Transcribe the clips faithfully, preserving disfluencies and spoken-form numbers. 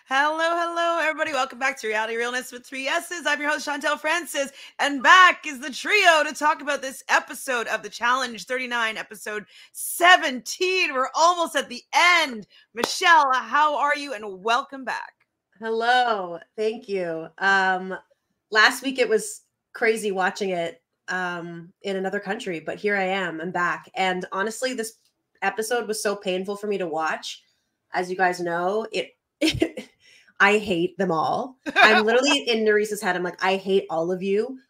Hello, hello, everybody. Welcome back to Reality Realness with three S's. I'm your host, Chantel Francis, and back is the trio to talk about this episode of the Challenge thirty-nine, episode seventeen. We're almost at the end. Michelle, how are you? And welcome back. Hello. Thank you. Um, last week it was crazy watching it um, in another country, but here I am. I'm back. And honestly, this episode was so painful for me to watch. As you guys know, it, it I hate them all. I'm literally in Nerice's head. I'm like, I hate all of you.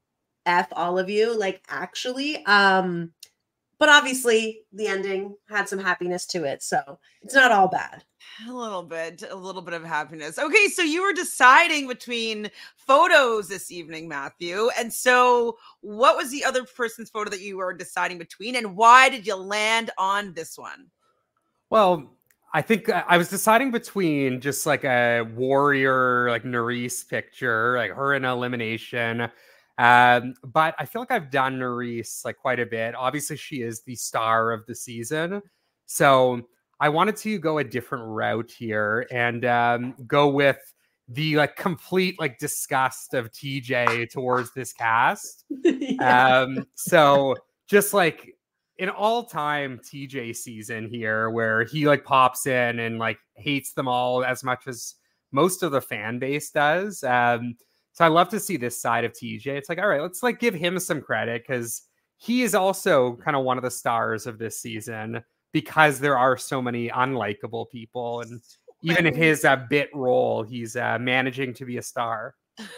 F all of you. Like, actually. Um, but obviously, the ending had some happiness to it. So it's not all bad. A little bit, a little bit of happiness. Okay, so you were deciding between photos this evening, Matthew. And so what was the other person's photo that you were deciding between, and why did you land on this one? Well, I think I was deciding between just like a warrior, like Nerice picture, like her in elimination. Um, but I feel like I've done Nerice like quite a bit. Obviously, she is the star of the season. So I wanted to go a different route here and um, go with the like complete like disgust of T J towards this cast. yeah. Um, so just like an all-time T J season here where he like pops in and like hates them all as much as most of the fan base does. Um, so I love to see this side of T J. It's like, all right, let's like give him some credit because he is also kind of one of the stars of this season because there are so many unlikable people. And even in his uh, bit role, he's uh, managing to be a star.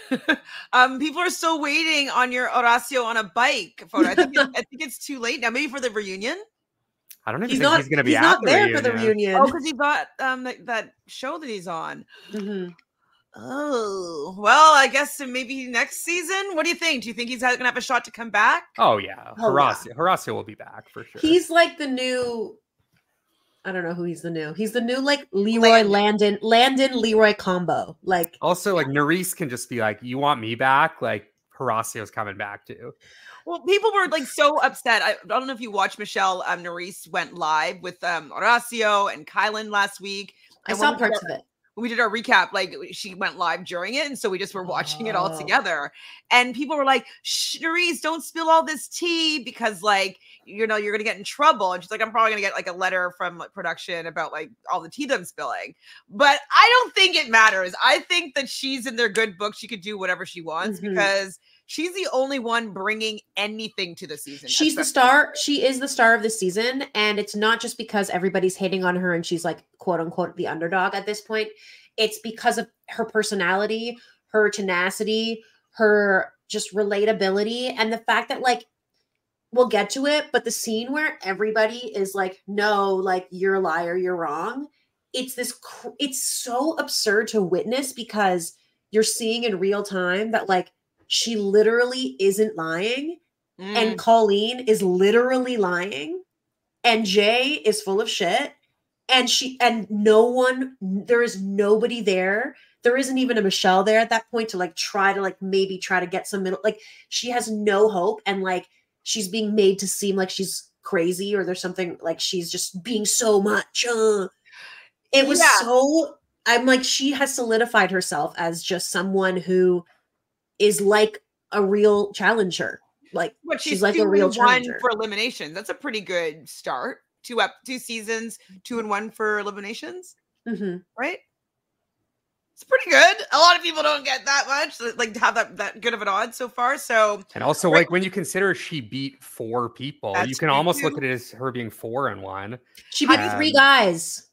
um, people are still waiting on your Horacio on a bike photo. I think, it, I think it's too late now. Maybe for the reunion. I don't even he's think not, he's going to be he's at not the there reunion. for the reunion. Oh, because he got um that, that show that he's on. Mm-hmm. Oh, well, I guess maybe next season. What do you think? Do you think he's going to have a shot to come back? Oh yeah, oh, Horacio. yeah. Horacio will be back for sure. He's like the new. I don't know who he's the new. He's the new like Leroy Landon, Landon Leroy combo. Like also like Nerice can just be like, you want me back? Like Horacio's coming back too. Well, people were like so upset. I, I don't know if you watched Michelle. Um, Nerice went live with um Horacio and Kylan last week. I saw parts of it. We did our recap, like she went live during it. And so we just were watching oh. it all together. And people were like, shh, Nerice, don't spill all this tea because like, you know, you're going to get in trouble. And she's like, I'm probably going to get like a letter from like, production about like all the tea that I'm spilling. But I don't think it matters. I think that she's in their good book. She could do whatever she wants mm-hmm. because she's the only one bringing anything to the season. She's the star. She is the star of the season. And it's not just because everybody's hating on her and she's like, quote unquote, the underdog at this point. It's because of her personality, her tenacity, her just relatability. And the fact that like, we'll get to it, but the scene where everybody is like, no, like you're a liar, you're wrong. It's this, cr- it's so absurd to witness because you're seeing in real time that like, she literally isn't lying mm. and Colleen is literally lying and Jay is full of shit and she, and no one, there is nobody there. There isn't even a Michelle there at that point to like, try to like, maybe try to get some middle, like she has no hope. And like, she's being made to seem like she's crazy or there's something like she's just being so much. Uh, it was yeah. so, I'm like, she has solidified herself as just someone who is like a real challenger. Like but she's, she's like two a real and challenger. One for elimination. That's a pretty good start. Two up, two seasons, two and one for eliminations. Mm-hmm. Right? It's pretty good. A lot of people don't get that much, like have that, that good of an odds so far. So, and also right. like when you consider she beat four people, That's you can almost too. look at it as her being four and one. She beat um, three guys.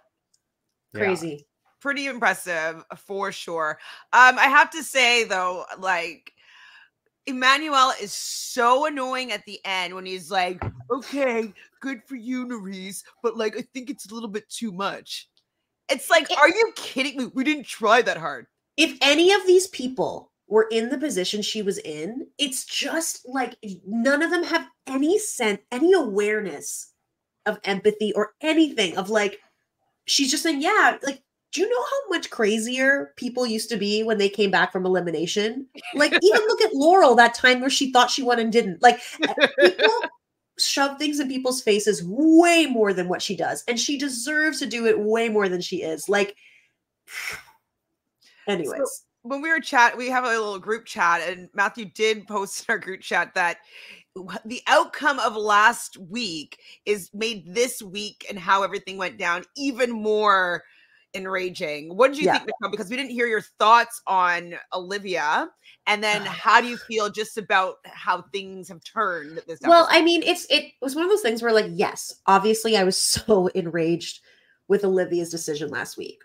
Crazy. Yeah. Pretty impressive for sure. Um, I have to say though, like Emmanuel is so annoying at the end when he's like, okay, good for you, Nerice, but like, I think it's a little bit too much. It's like, are you kidding me? We didn't try that hard. If any of these people were in the position she was in, it's just like none of them have any sense, any awareness of empathy or anything of like, she's just saying, yeah, like, do you know how much crazier people used to be when they came back from elimination? Like, even look at Laurel that time where she thought she won and didn't. Like, people shove things in people's faces way more than what she does. And she deserves to do it way more than she is. Like, Anyways. So when we were chat, we have a little group chat, and Matthew did post in our group chat that the outcome of last week is made this week and how everything went down even more enraging. What did you Yeah. think, Michelle? Because we didn't hear your thoughts on Olivia, and then how do you feel just about how things have turned this episode? Well, I mean, it's it was one of those things where, like, yes, obviously I was so enraged with Olivia's decision last week.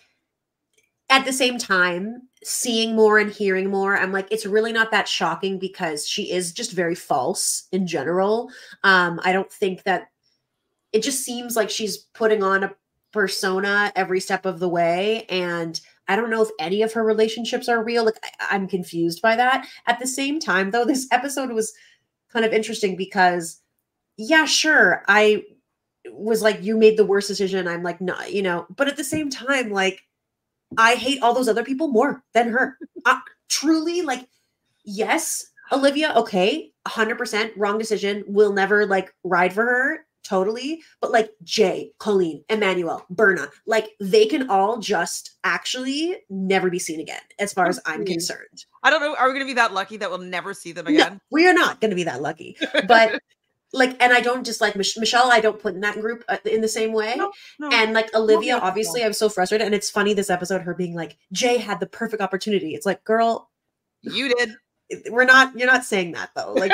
At the same time, seeing more and hearing more, I'm like, it's really not that shocking because she is just very false in general. Um, I don't think that it just seems like she's putting on a persona every step of the way. And I don't know if any of her relationships are real. Like, I, I'm confused by that. At the same time, though, this episode was kind of interesting because, yeah, sure, I was like, you made the worst decision. I'm like, no, you know, but at the same time, like, I hate all those other people more than her. Uh, truly, like, yes, Olivia, okay, one hundred percent wrong decision. We'll never, like, ride for her, totally. But, like, Jay, Colleen, Emmanuel, Berna, like, they can all just actually never be seen again, as far as I'm concerned. I don't know. Are we going to be that lucky that we'll never see them again? No, we are not going to be that lucky. But like, and I don't just like Mich- Michelle, I don't put in that group uh, in the same way. No, no. And like Olivia, no, obviously, I'm so frustrated. And it's funny this episode, her being like, Jay had the perfect opportunity. It's like, girl, you did. We're not, you're not saying that though. Like,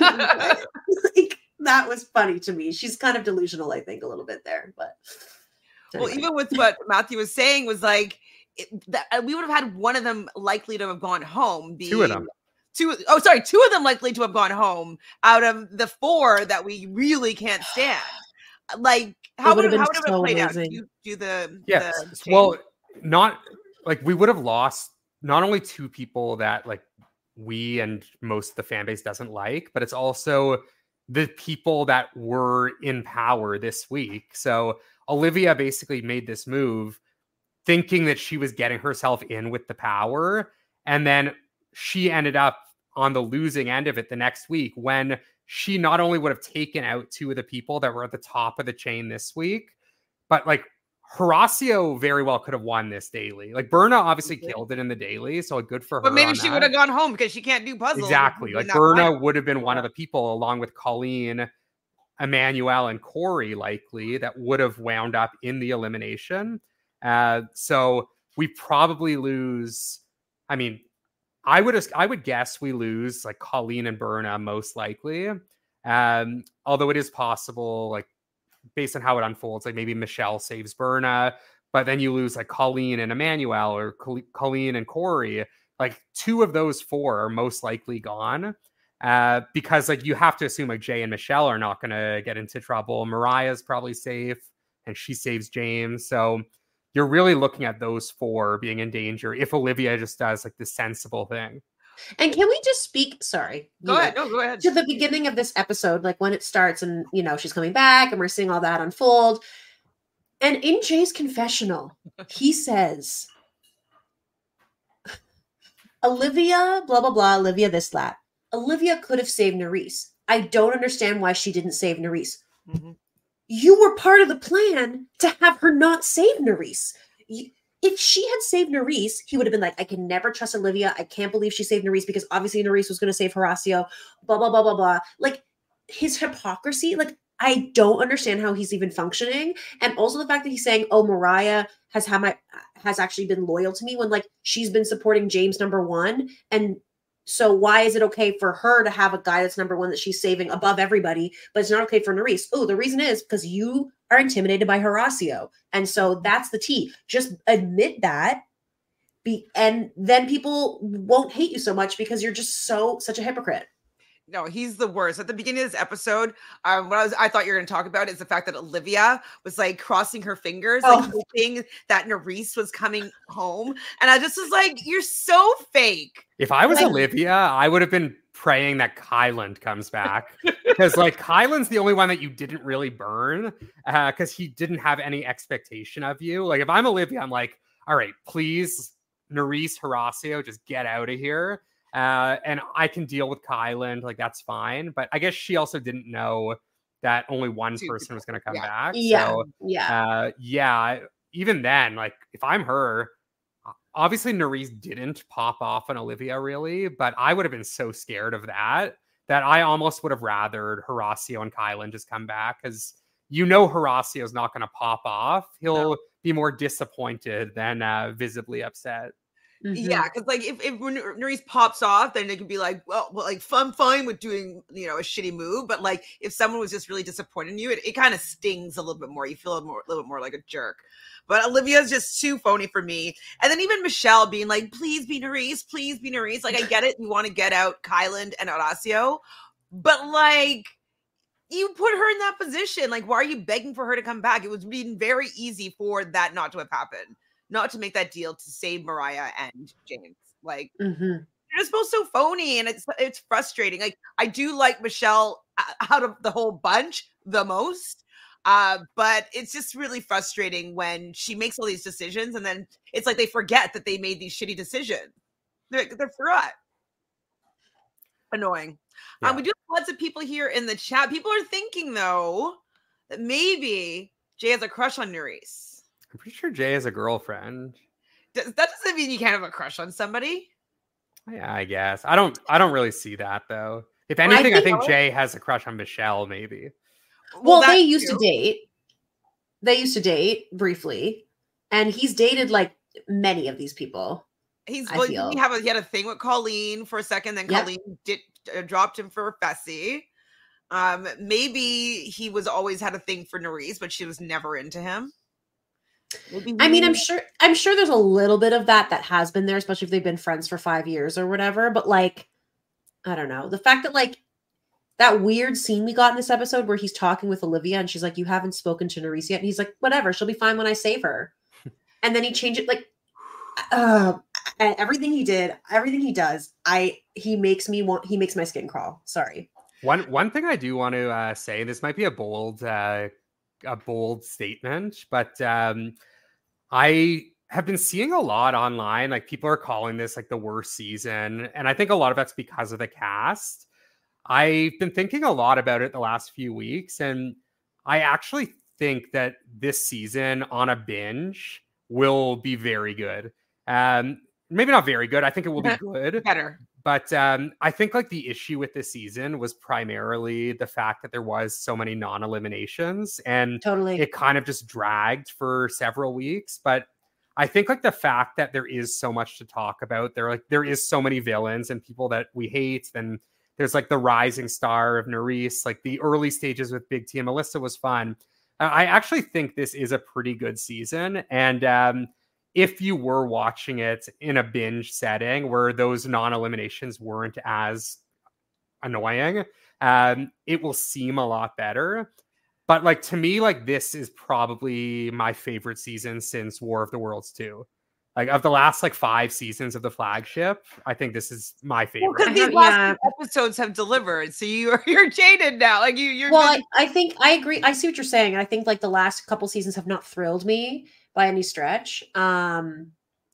like that was funny to me. She's kind of delusional, I think, a little bit there. But anyway. Well, even with what Matthew was saying was like, it, that, we would have had one of them likely to have gone home. Being, Two of them. Two, oh, sorry, two of them likely to have gone home out of the four that we really can't stand. Like, how would it, how would it so have played amazing. out? You do the yes. The well, not like we would have lost not only two people that like we and most of the fan base doesn't like, but it's also the people that were in power this week. So Olivia basically made this move thinking that she was getting herself in with the power, and then she ended up on the losing end of it the next week when she not only would have taken out two of the people that were at the top of the chain this week, but like Horacio very well could have won this daily. Like Berna obviously mm-hmm. killed it in the daily, so good for her. But maybe she that. would have gone home because she can't do puzzles. Exactly. Like Berna would have been one of the people along with Colleen, Emmanuel, and Corey likely that would have wound up in the elimination. Uh, so we probably lose, I mean, I would I would guess we lose like Colleen and Berna most likely. Um, although it is possible, like based on how it unfolds, like maybe Michelle saves Berna, but then you lose like Colleen and Emmanuel or Col- Colleen and Corey. Like two of those four are most likely gone. Uh, because like you have to assume like Jay and Michelle are not going to get into trouble. Mariah's probably safe and she saves James. So you're really looking at those four being in danger if Olivia just does like the sensible thing. And can we just speak, sorry. Go ahead. No, go ahead. To the beginning of this episode, like when it starts and, you know, she's coming back and we're seeing all that unfold. And in Jay's confessional, he says, Olivia, blah, blah, blah, Olivia this, that. Olivia could have saved Nerys. I don't understand why she didn't save Nerys. Mm-hmm. You were part of the plan to have her not save Nerys. You, if she had saved Nerys, he would have been like, I can never trust Olivia. I can't believe she saved Nerys because obviously Nerys was going to save Horacio, blah, blah, blah, blah, blah. Like his hypocrisy, like I don't understand how he's even functioning. And also the fact that he's saying, oh, Mariah has had my, has actually been loyal to me when like she's been supporting James number one. And so why is it okay for her to have a guy that's number one that she's saving above everybody, but it's not okay for Nerys? Oh, the reason is because you are intimidated by Horacio. And so that's the tea. Just admit that. Be, and then people won't hate you so much because you're just so, such a hypocrite. No, he's the worst. At the beginning of this episode, um, what I was I thought you were going to talk about is the fact that Olivia was like crossing her fingers, oh. like hoping that Nerys was coming home. And I just was like, you're so fake. If I was like, Olivia, I would have been praying that Kyland comes back. Because like Kyland's the only one that you didn't really burn because uh, he didn't have any expectation of you. Like if I'm Olivia, I'm like, all right, please, Nerys, Horacio, just get out of here. Uh, and I can deal with Kyland, like that's fine. But I guess she also didn't know that only one Two person people. was going to come yeah. back. Yeah, so, yeah, uh, yeah. Even then, like if I'm her, obviously Nerys didn't pop off on Olivia really, but I would have been so scared of that that I almost would have rathered Horacio and Kyland just come back, because you know Horacio's not going to pop off. He'll no. be more disappointed than uh, visibly upset. Mm-hmm. Yeah, because like if, if Nerys pops off, then it could be like, well, well, like I'm fine with doing, you know, a shitty move, but like if someone was just really disappointed in you, it, it kind of stings a little bit more. You feel a, more, a little bit more like a jerk. But Olivia's just too phony for me. And then even Michelle being like, please be Nerys, please be Nerys. Like, I get it. You want to get out Kyland and Horacio. But, like, you put her in that position. Like, why are you begging for her to come back? It was been very easy for that not to have happened. Not to make that deal to save Mariah and James. Like, mm-hmm. You're just both so phony. And it's, it's frustrating. Like, I do like Michelle out of the whole bunch the most. Uh, but it's just really frustrating when she makes all these decisions and then it's like they forget that they made these shitty decisions. They're, they're forgot. Annoying. Yeah. Um, we do have lots of people here in the chat. People are thinking, though, that maybe Jay has a crush on Nerys. I'm pretty sure Jay has a girlfriend. Does, that doesn't mean you can't have a crush on somebody. Yeah, I guess. I don't I don't really see that, though. If anything, I think, I think Jay has a crush on Michelle, maybe. Well, well they used too. to date. They used to date briefly, and he's dated like many of these people. He's well, he have a, he had a thing with Colleen for a second, then yep. Colleen did uh, dropped him for Fessy. Um, maybe he was always had a thing for Nerys, but she was never into him. Maybe I mean, I'm sure I'm sure there's a little bit of that that has been there, especially if they've been friends for five years or whatever. But like, I don't know, the fact that like. That weird scene we got in this episode where he's talking with Olivia and she's like, you haven't spoken to Nerys yet. And he's like, whatever, she'll be fine when I save her. And then he changed it like, uh, and everything he did, everything he does, I, he makes me want, he makes my skin crawl. Sorry. One, one thing I do want to uh, say, this might be a bold, uh, a bold statement, but um, I have been seeing a lot online. Like people are calling this like the worst season. And I think a lot of that's because of the cast. I've been thinking a lot about it the last few weeks, and I actually think that this season on a binge will be very good. Um, maybe not very good. I think it will be good. Better. But um, I think like the issue with this season was primarily the fact that there was so many non-eliminations, and totally. It kind of just dragged for several weeks. But I think like the fact that there is so much to talk about, there like there is so many villains and people that we hate, and there's like the rising star of Nerys, like the early stages with Big T and Melissa was fun. Uh, I actually think this is a pretty good season. And um, if you were watching it in a binge setting where those non-eliminations weren't as annoying, um, it will seem a lot better. But like to me, like this is probably my favorite season since War of the Worlds two. Like of the last like five seasons of the flagship, I think this is my favorite. Because well, these last yeah. episodes have delivered, so you're you're jaded now. Like you, you're. Well, I, I think I agree. I see what you're saying. I think like the last couple seasons have not thrilled me by any stretch. Um,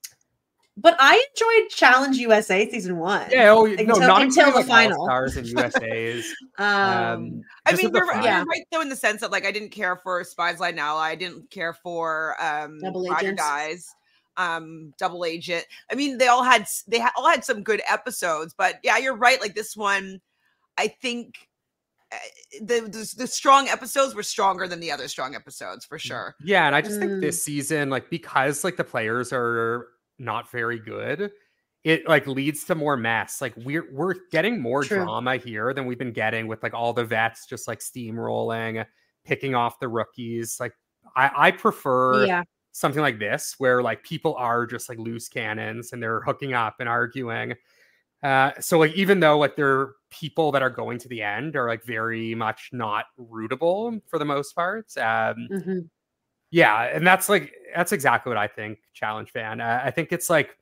but I enjoyed Challenge U S A season one. Yeah, oh until, no, not until the final. Stars and U S A's. um, um, I mean, you're, yeah. you're right though in the sense that like I didn't care for Spies Lie Now. I didn't care for um, Double Ride or Dies. um Double Agent. I mean, they all had they ha- all had some good episodes, but yeah, you're right. Like this one, I think uh, the, the the strong episodes were stronger than the other strong episodes for sure. Yeah, and I just mm. think this season, like because like the players are not very good, it like leads to more mess. Like we're we're getting more True. drama here than we've been getting with like all the vets just like steamrolling, picking off the rookies. Like I I prefer. Yeah. Something like this where like people are just like loose cannons and they're hooking up and arguing. Uh, so like, even though like they're people that are going to the end are like very much not rootable for the most part. Um, mm-hmm. Yeah. And that's like, that's exactly what I think, Challenge fan. Uh, I think it's like,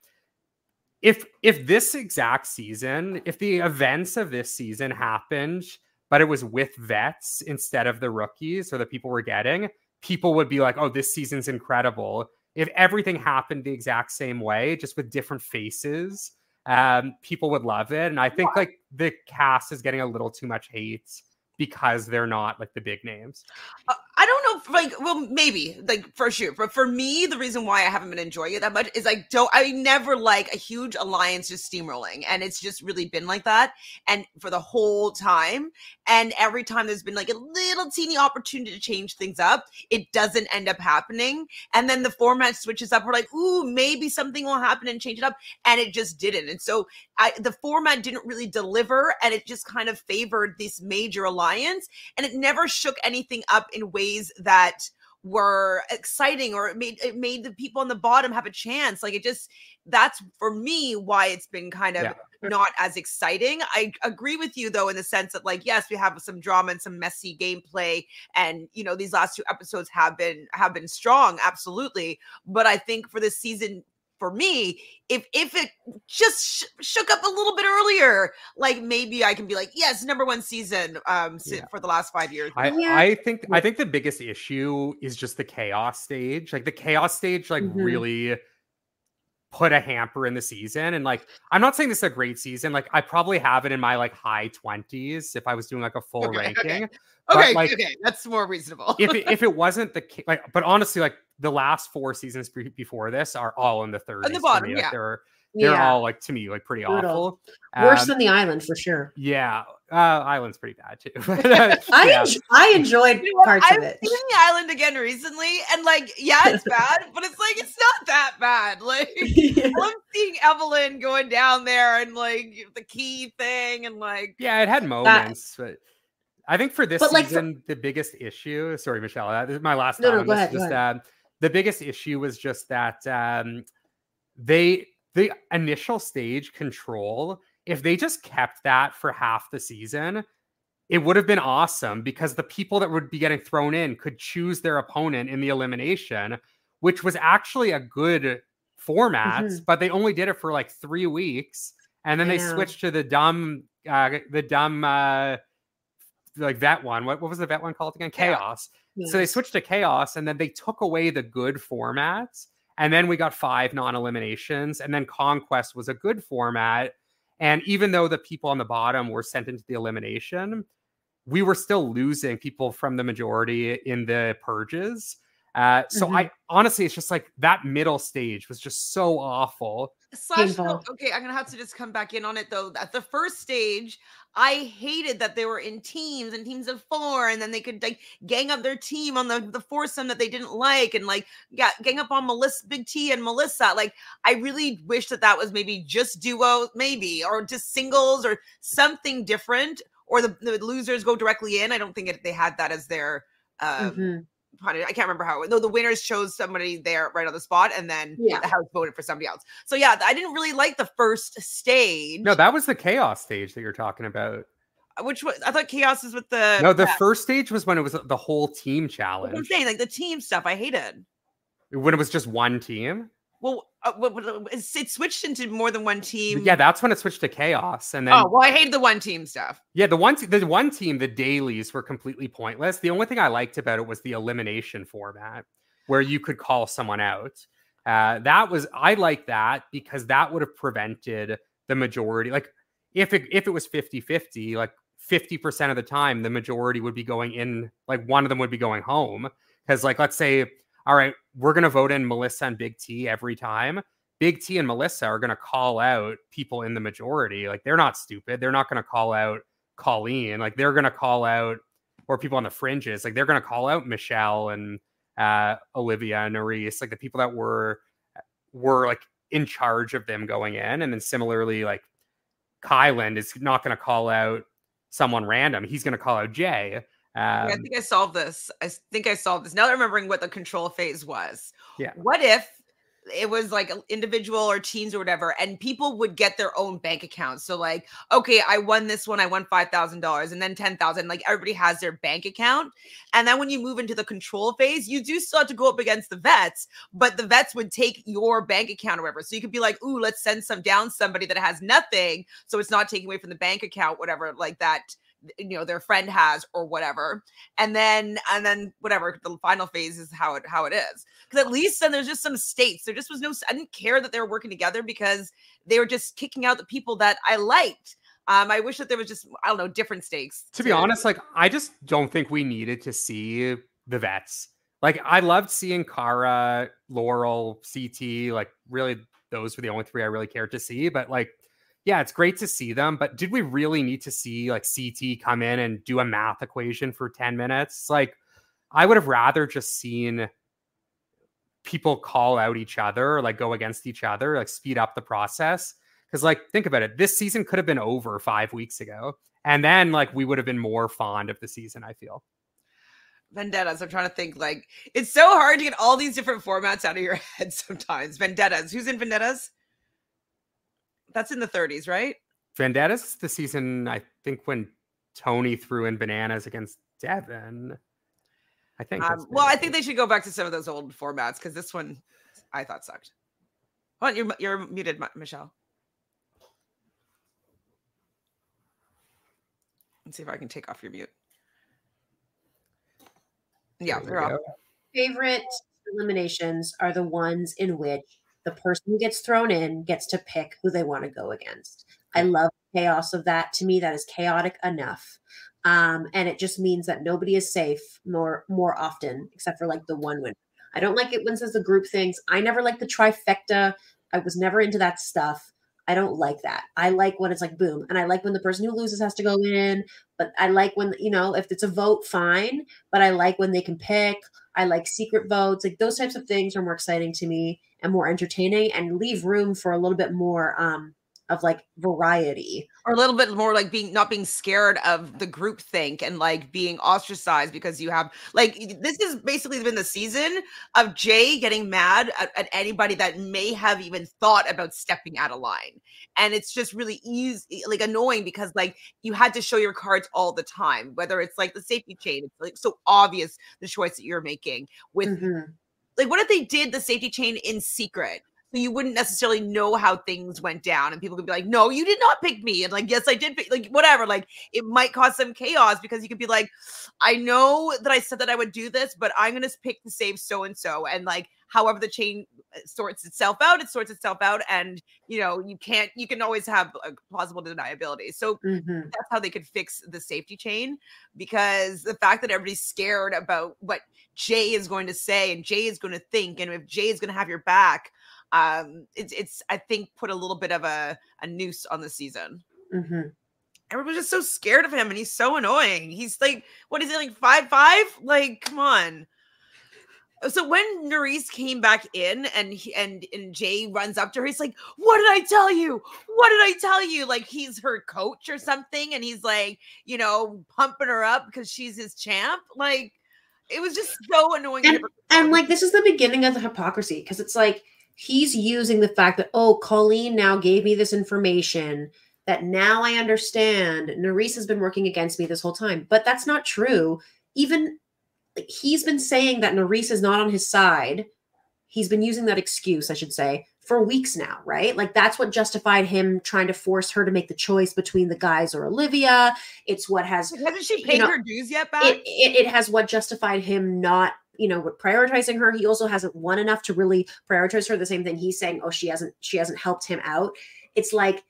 if, if this exact season, if the events of this season happened, but it was with vets instead of the rookies or the people we're getting, people would be like, oh, this season's incredible. If everything happened the exact same way, just with different faces, um, people would love it. And I think like the cast is getting a little too much hate because they're not like the big names. Uh, I don't know, if, like, well, maybe, like, for sure. But for me, the reason why I haven't been enjoying it that much is I don't, I never like a huge alliance just steamrolling. And it's just really been like that. And for the whole time. And every time there's been like a little teeny opportunity to change things up, it doesn't end up happening. And then the format switches up. We're like, ooh, maybe something will happen and change it up. And it just didn't. And so I, the format didn't really deliver. And it just kind of favored this major alliance. And it never shook anything up in ways that were exciting, or it made it made the people on the bottom have a chance. Like, it just, that's for me why it's been kind of yeah. not as exciting. I agree with you though, in the sense that, like, yes, we have some drama and some messy gameplay, and you know, these last two episodes have been have been strong, absolutely. But I think for this season, for me, if if it just sh- shook up a little bit earlier, like, maybe I can be like, yes, number one season um yeah. for the last five years. I, yeah. I think I think the biggest issue is just the chaos stage. Like the chaos stage, like mm-hmm. really put a hamper in the season. And like, I'm not saying this is a great season. Like, I probably have it in my like high twenties if I was doing like a full okay, ranking. Okay, okay, like, okay, that's more reasonable. if it, if it wasn't the like, but honestly, like the last four seasons pre- before this are all in the thirties. On the bottom, like, yeah. They're they're yeah. all like, to me, like pretty Brutal. awful. Worse um, than the Island for sure. Yeah. Uh, Island's pretty bad too. I yeah. en- I enjoyed you know parts I've of it. I've seen the Island again recently, and like, yeah, it's bad, but it's like, it's not that bad. Like, yeah. I'm seeing Evelyn going down there and like the key thing, and like, yeah, it had moments, that, but I think for this but season, like for- the biggest issue. Sorry, Michelle, that is my last. No, time no, go ahead, just go ahead. Uh, the biggest issue was just that um, they the initial stage control. If they just kept that for half the season, it would have been awesome, because the people that would be getting thrown in could choose their opponent in the elimination, which was actually a good format, mm-hmm. but they only did it for like three weeks. And then I they know. switched to the dumb, uh, the dumb, uh, like vet one. What, what was the vet one called again? Chaos. Yes. So they switched to chaos, and then they took away the good formats. And then we got five non-eliminations, and then Conquest was a good format. And even though the people on the bottom were sent into the elimination, we were still losing people from the majority in the purges. Uh, so mm-hmm. I honestly, it's just like that middle stage was just so awful. Slash, no, okay, I'm gonna have to just come back in on it though. At the first stage, I hated that they were in teams and teams of four, and then they could like gang up their team on the the foursome that they didn't like, and like yeah, gang up on Melissa, Big T, and Melissa. Like, I really wish that that was maybe just duo, maybe, or just singles, or something different, or the, the losers go directly in. I don't think it, they had that as their. Um, mm-hmm. I can't remember how. No, the winners chose somebody there right on the spot, and then yeah. the house voted for somebody else. So yeah, I didn't really like the first stage. No, that was the chaos stage that you're talking about. Which was, I thought chaos is with the. No, the yeah. first stage was when it was the whole team challenge. I'm saying, like, the team stuff, I hated. When it was just one team. Well, uh, it switched into more than one team. Yeah, that's when it switched to chaos, and then. Oh well, I hated the one team stuff. Yeah, the one, the one team, the dailies were completely pointless. The only thing I liked about it was the elimination format, where you could call someone out. Uh, that was I like that, because that would have prevented the majority. Like, if it if it was fifty-fifty, like fifty percent of the time, the majority would be going in. Like, one of them would be going home, because like, let's say. All right, we're going to vote in Melissa and Big T every time. Big T and Melissa are going to call out people in the majority. Like, they're not stupid. They're not going to call out Colleen. Like, they're going to call out, or people on the fringes. Like, they're going to call out Michelle and uh, Olivia and Nerys, like the people that were, were like in charge of them going in. And then similarly, like Kyland is not going to call out someone random. He's going to call out Jay. Um, yeah, I think I solved this. I think I solved this. Now that I'm remembering what the control phase was. Yeah. What if it was like an individual or teams or whatever, and people would get their own bank accounts? So like, okay, I won this one. I won five thousand dollars and then ten thousand. Like, everybody has their bank account. And then when you move into the control phase, you do still have to go up against the vets, but the vets would take your bank account or whatever. So you could be like, ooh, let's send some down somebody that has nothing. So it's not taking away from the bank account, whatever, like that. You know, their friend has or whatever, and then and then whatever the final phase is how it how it is, because at least then there's just some states. There just was no, I didn't care that they were working together, because they were just kicking out the people that I liked. Um, I wish that there was just, I don't know, different stakes. To, to be honest, like, I just don't think we needed to see the vets. Like, I loved seeing Cara, Laurel, C T. Like, really, those were the only three I really cared to see. But, like, yeah, it's great to see them. But did we really need to see, like, C T come in and do a math equation for ten minutes? Like, I would have rather just seen people call out each other, like, go against each other, like, speed up the process. Because, like, think about it. This season could have been over five weeks ago. And then, like, we would have been more fond of the season, I feel. Vendettas. I'm trying to think, like, it's so hard to get all these different formats out of your head sometimes. Vendettas. Who's in Vendettas? That's in the thirties, right? Vendettas is the season, I think, when Tony threw in bananas against Devin. I think. Um, well, I think they should go back to some of those old formats because this one I thought sucked. Hold on, you're, you're muted, Michelle. Let's see if I can take off your mute. Yeah, they're off. Favorite eliminations are the ones in which the person who gets thrown in gets to pick who they want to go against. I love the chaos of that. To me, that is chaotic enough. Um, and it just means that nobody is safe more more often, except for like the one winner. I don't like it when it says the group things. I never like the trifecta. I was never into that stuff. I don't like that. I like when it's like boom. And I like when the person who loses has to go in. But I like when, you know, if it's a vote, fine. But I like when they can pick. I like secret votes. Like those types of things are more exciting to me and more entertaining and leave room for a little bit more um, of like variety. Or a little bit more like being not being scared of the group think and like being ostracized because you have like this has basically been the season of Jay getting mad at, at anybody that may have even thought about stepping out of line. And it's just really easy, like annoying because like you had to show your cards all the time, whether it's like the safety chain, it's like so obvious the choice that you're making with mm-hmm. like what if they did the safety chain in secret? So you wouldn't necessarily know how things went down and people could be like, no, you did not pick me. And like, yes, I did pick, like whatever. Like it might cause some chaos because you could be like, I know that I said that I would do this, but I'm going to pick to save so-and-so. And like, however the chain sorts itself out, it sorts itself out. And, you know, you can't, you can always have a plausible deniability. So mm-hmm. that's how they could fix the safety chain, because the fact that everybody's scared about what Jay is going to say and Jay is going to think, and if Jay is going to have your back, um it's it's I think put a little bit of a a noose on the season. Mm-hmm. Everyone's just so scared of him and he's so annoying. He's like, what is it, like five five? Like, come on. So when Nurys came back in and he, and and Jay runs up to her, he's like, what did I tell you? What did I tell you? Like he's her coach or something, and he's like, you know, pumping her up because she's his champ. Like it was just so annoying. And, and like this is the beginning of the hypocrisy, because it's like he's using the fact that, oh, Colleen now gave me this information that now I understand Nurys has been working against me this whole time. But that's not true. Even like, he's been saying that Nurys is not on his side. He's been using that excuse, I should say, for weeks now, right? Like that's what justified him trying to force her to make the choice between the guys or Olivia. It's what has... Hasn't she paid you know, her dues yet back? It, it, it has what justified him not... you know, prioritizing her. He also hasn't won enough to really prioritize her. The same thing he's saying, oh, she hasn't, she hasn't helped him out. It's like,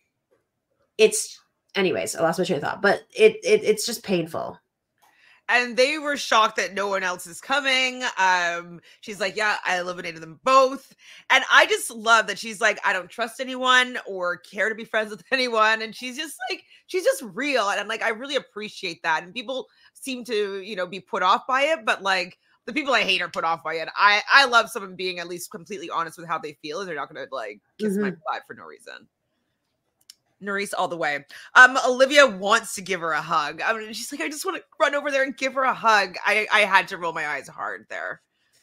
it's anyways, I lost my train of thought, but it, it it's just painful. And they were shocked that no one else is coming. Um, she's like, yeah, I eliminated them both. And I just love that she's like, I don't trust anyone or care to be friends with anyone. And she's just like, she's just real. And I'm like, I really appreciate that. And people seem to, you know, be put off by it, but like, the people I hate are put off by it. I, I love someone being at least completely honest with how they feel, and they're not going to like kiss mm-hmm. my butt for no reason. Nurys all the way. Um, Olivia wants to give her a hug. I mean, she's like, I just want to run over there and give her a hug. I, I had to roll my eyes hard there.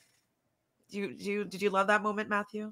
Do you, do you, did you love that moment, Matthew?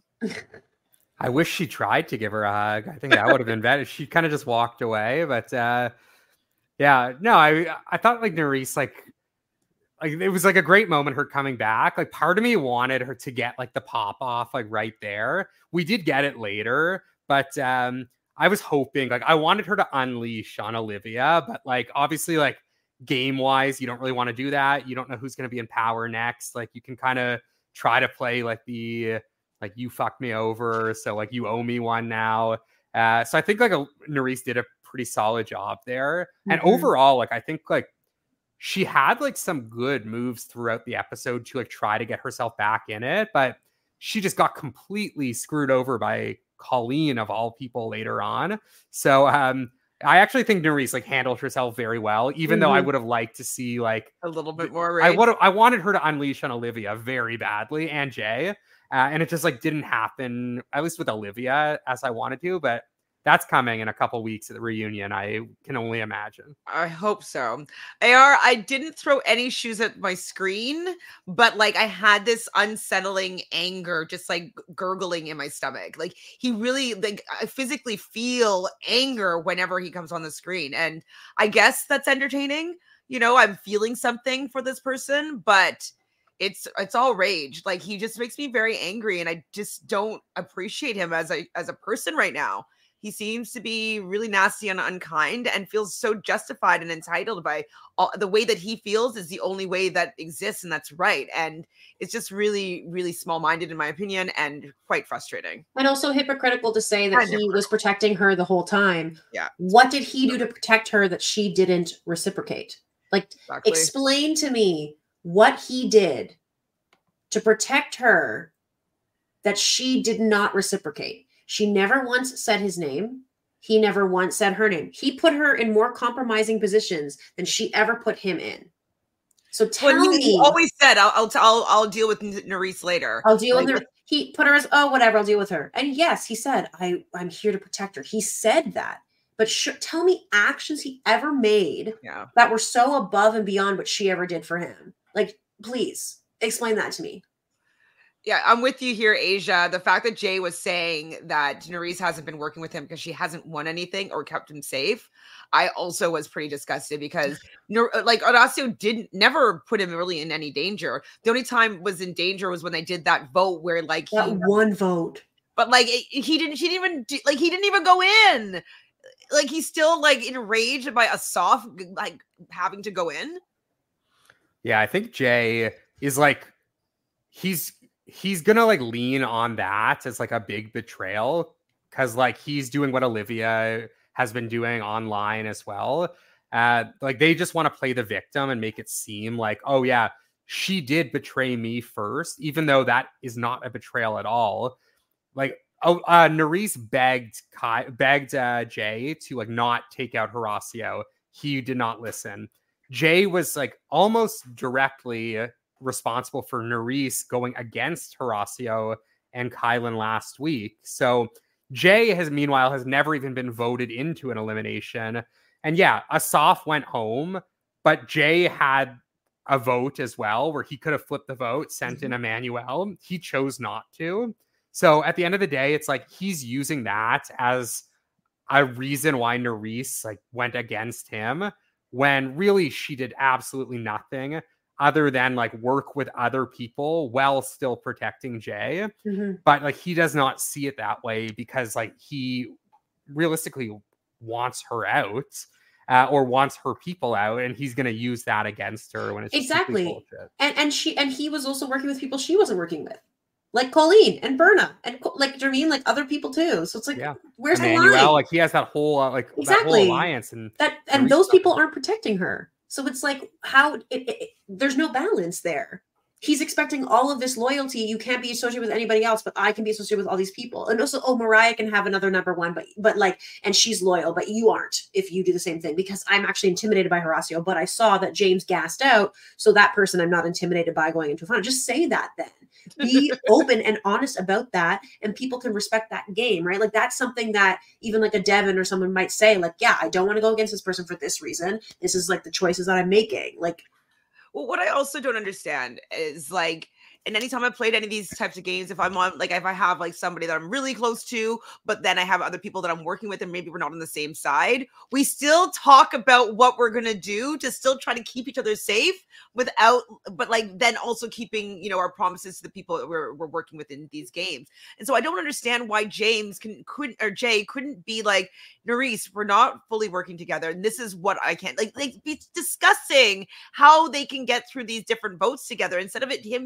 I wish she tried to give her a hug. I think that would have been better. She kind of just walked away, but uh, yeah, no, I, I thought like Nurys, like, Like it was like a great moment, her coming back. Like part of me wanted her to get like the pop off like right there. We did get it later, but um, I was hoping like I wanted her to unleash on Olivia, but like obviously like game wise, you don't really want to do that. You don't know who's going to be in power next. Like you can kind of try to play like the like you fucked me over, so like you owe me one now. Uh, so I think like a Nurys did a pretty solid job there. Mm-hmm. And overall, like I think like she had like some good moves throughout the episode to like try to get herself back in it, but she just got completely screwed over by Colleen of all people later on. So um I actually think Nurys like handled herself very well, even mm-hmm. though I would have liked to see like a little bit more rage. I would I wanted her to unleash on Olivia very badly and Jay. Uh, and it just like didn't happen, at least with Olivia, as I wanted to, but that's coming in a couple weeks at the reunion. I can only imagine. I hope so. A R, I didn't throw any shoes at my screen, but like I had this unsettling anger just like gurgling in my stomach. Like he really, like I physically feel anger whenever he comes on the screen. And I guess that's entertaining. You know, I'm feeling something for this person, but it's it's all rage. Like he just makes me very angry, and I just don't appreciate him as a as a person right now. He seems to be really nasty and unkind and feels so justified and entitled by all, the way that he feels is the only way that exists, and that's right. And it's just really, really small-minded in my opinion and quite frustrating. And also hypocritical to say that he was protecting her the whole time. Yeah. What did he do to protect her that she didn't reciprocate? Like, exactly. Explain to me what he did to protect her that she did not reciprocate. She never once said his name. He never once said her name. He put her in more compromising positions than she ever put him in. So tell well, he, me. He always said, "I'll, I'll, I'll, I'll deal with Nurys later." I'll deal like, with her. He put her as, oh, whatever. I'll deal with her. And yes, he said, "I, I'm here to protect her." He said that. But sh- tell me actions he ever made yeah. that were so above and beyond what she ever did for him. Like, please explain that to me. Yeah, I'm with you here, Asia. The fact that Jay was saying that Nurys hasn't been working with him because she hasn't won anything or kept him safe, I also was pretty disgusted because like Horacio didn't never put him really in any danger. The only time was in danger was when they did that vote where like that he, one vote. But like it, he didn't, she didn't even do, like he didn't even go in. Like he's still like enraged by Asaf like having to go in. Yeah, I think Jay is like he's. He's gonna like lean on that as like a big betrayal because like he's doing what Olivia has been doing online as well. Uh, like they just want to play the victim and make it seem like, oh yeah, she did betray me first, even though that is not a betrayal at all. Like, oh, uh, Nurys begged Kai, begged uh, Jay to like not take out Horacio. He did not listen. Jay was like almost directly responsible for Nurys going against Horacio and Kylan last week. So Jay has meanwhile has never even been voted into an elimination. And yeah, Asaf went home, but Jay had a vote as well where he could have flipped the vote, sent mm-hmm. in Emmanuel. He chose not to. So at the end of the day, it's like he's using that as a reason why Nurys like went against him when really she did absolutely nothing other than like work with other people while still protecting Jay. Mm-hmm. But like he does not see it that way because like he realistically wants her out uh, or wants her people out, and he's going to use that against her when it's exactly bullshit. And and she and he was also working with people she wasn't working with, like Colleen and Berna and like Jermaine, like other people too. So it's like, yeah. where's Emmanuel, the line? Like he has that whole uh, like exactly that whole alliance, and that and those people aren't protecting her. So it's like, how it, it, it, there's no balance there. He's expecting all of this loyalty. You can't be associated with anybody else, but I can be associated with all these people. And also, oh, Mariah can have another number one, but but like, and she's loyal, but you aren't if you do the same thing, because I'm actually intimidated by Horacio, but I saw that James gassed out. So that person I'm not intimidated by going into a final. Just say that then. Be open and honest about that, and people can respect that game, right? Like that's something that even like a Devin or someone might say, like, yeah, I don't want to go against this person for this reason. This is like the choices that I'm making. Like, well, what I also don't understand is like, and anytime I've played any of these types of games, if I'm on, like, if I have like somebody that I'm really close to, but then I have other people that I'm working with and maybe we're not on the same side, we still talk about what we're going to do to still try to keep each other safe without, but like then also keeping, you know, our promises to the people that we're, we're working with in these games. And so I don't understand why James can, couldn't, or Jay couldn't be like, Nurys, we're not fully working together. And this is what I can't, like, like be discussing how they can get through these different votes together instead of it him just being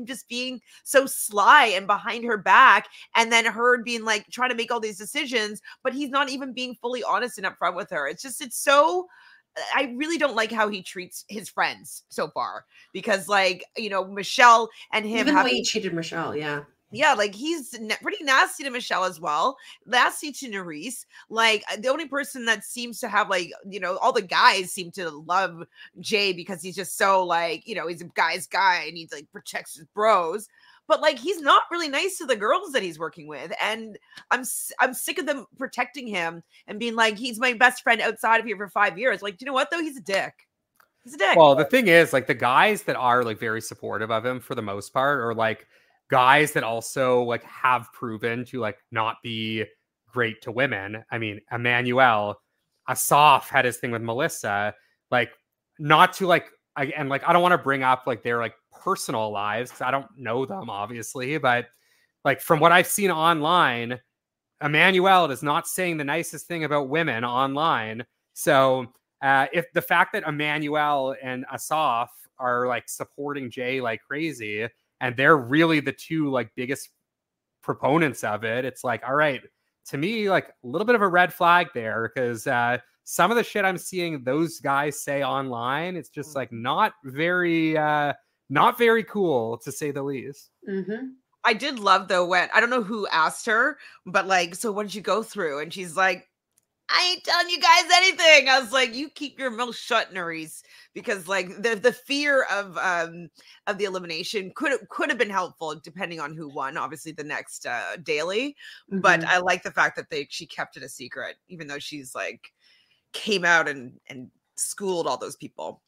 being so sly and behind her back, and then her being like trying to make all these decisions, but he's not even being fully honest and upfront with her. It's just, it's so, I really don't like how he treats his friends so far, because like, you know, Michelle and him Even the having, way he cheated Michelle, yeah. Yeah, like he's na- pretty nasty to Michelle as well, nasty to Nerys. Like the only person that seems to have like, you know, all the guys seem to love Jay because he's just so like, you know, he's a guy's guy and he like protects his bros. But like he's not really nice to the girls that he's working with, and I'm s- I'm sick of them protecting him and being like, he's my best friend outside of here for five years. Like, do you know what though? He's a dick. He's a dick. Well, the thing is, like the guys that are like very supportive of him for the most part are like guys that also like have proven to like not be great to women. I mean, Emmanuel, Asaf had his thing with Melissa, like not to like, I, and like, I don't want to bring up like their like personal lives because I don't know them obviously, but like from what I've seen online, Emmanuel is not saying the nicest thing about women online. So uh, if the fact that Emmanuel and Asaf are like supporting Jay like crazy, and they're really the two like biggest proponents of it, it's like, all right, to me, like a little bit of a red flag there, because uh, some of the shit I'm seeing those guys say online, it's just like not very, uh, not very cool to say the least. Mm-hmm. I did love though when, I don't know who asked her, but like, so what did you go through? And she's like, I ain't telling you guys anything. I was like, you keep your mouth shut, Nerys, because like the the fear of um of the elimination could could have been helpful depending on who won. Obviously, the next uh, daily, mm-hmm. but I like the fact that they she kept it a secret, even though she's like came out and and schooled all those people.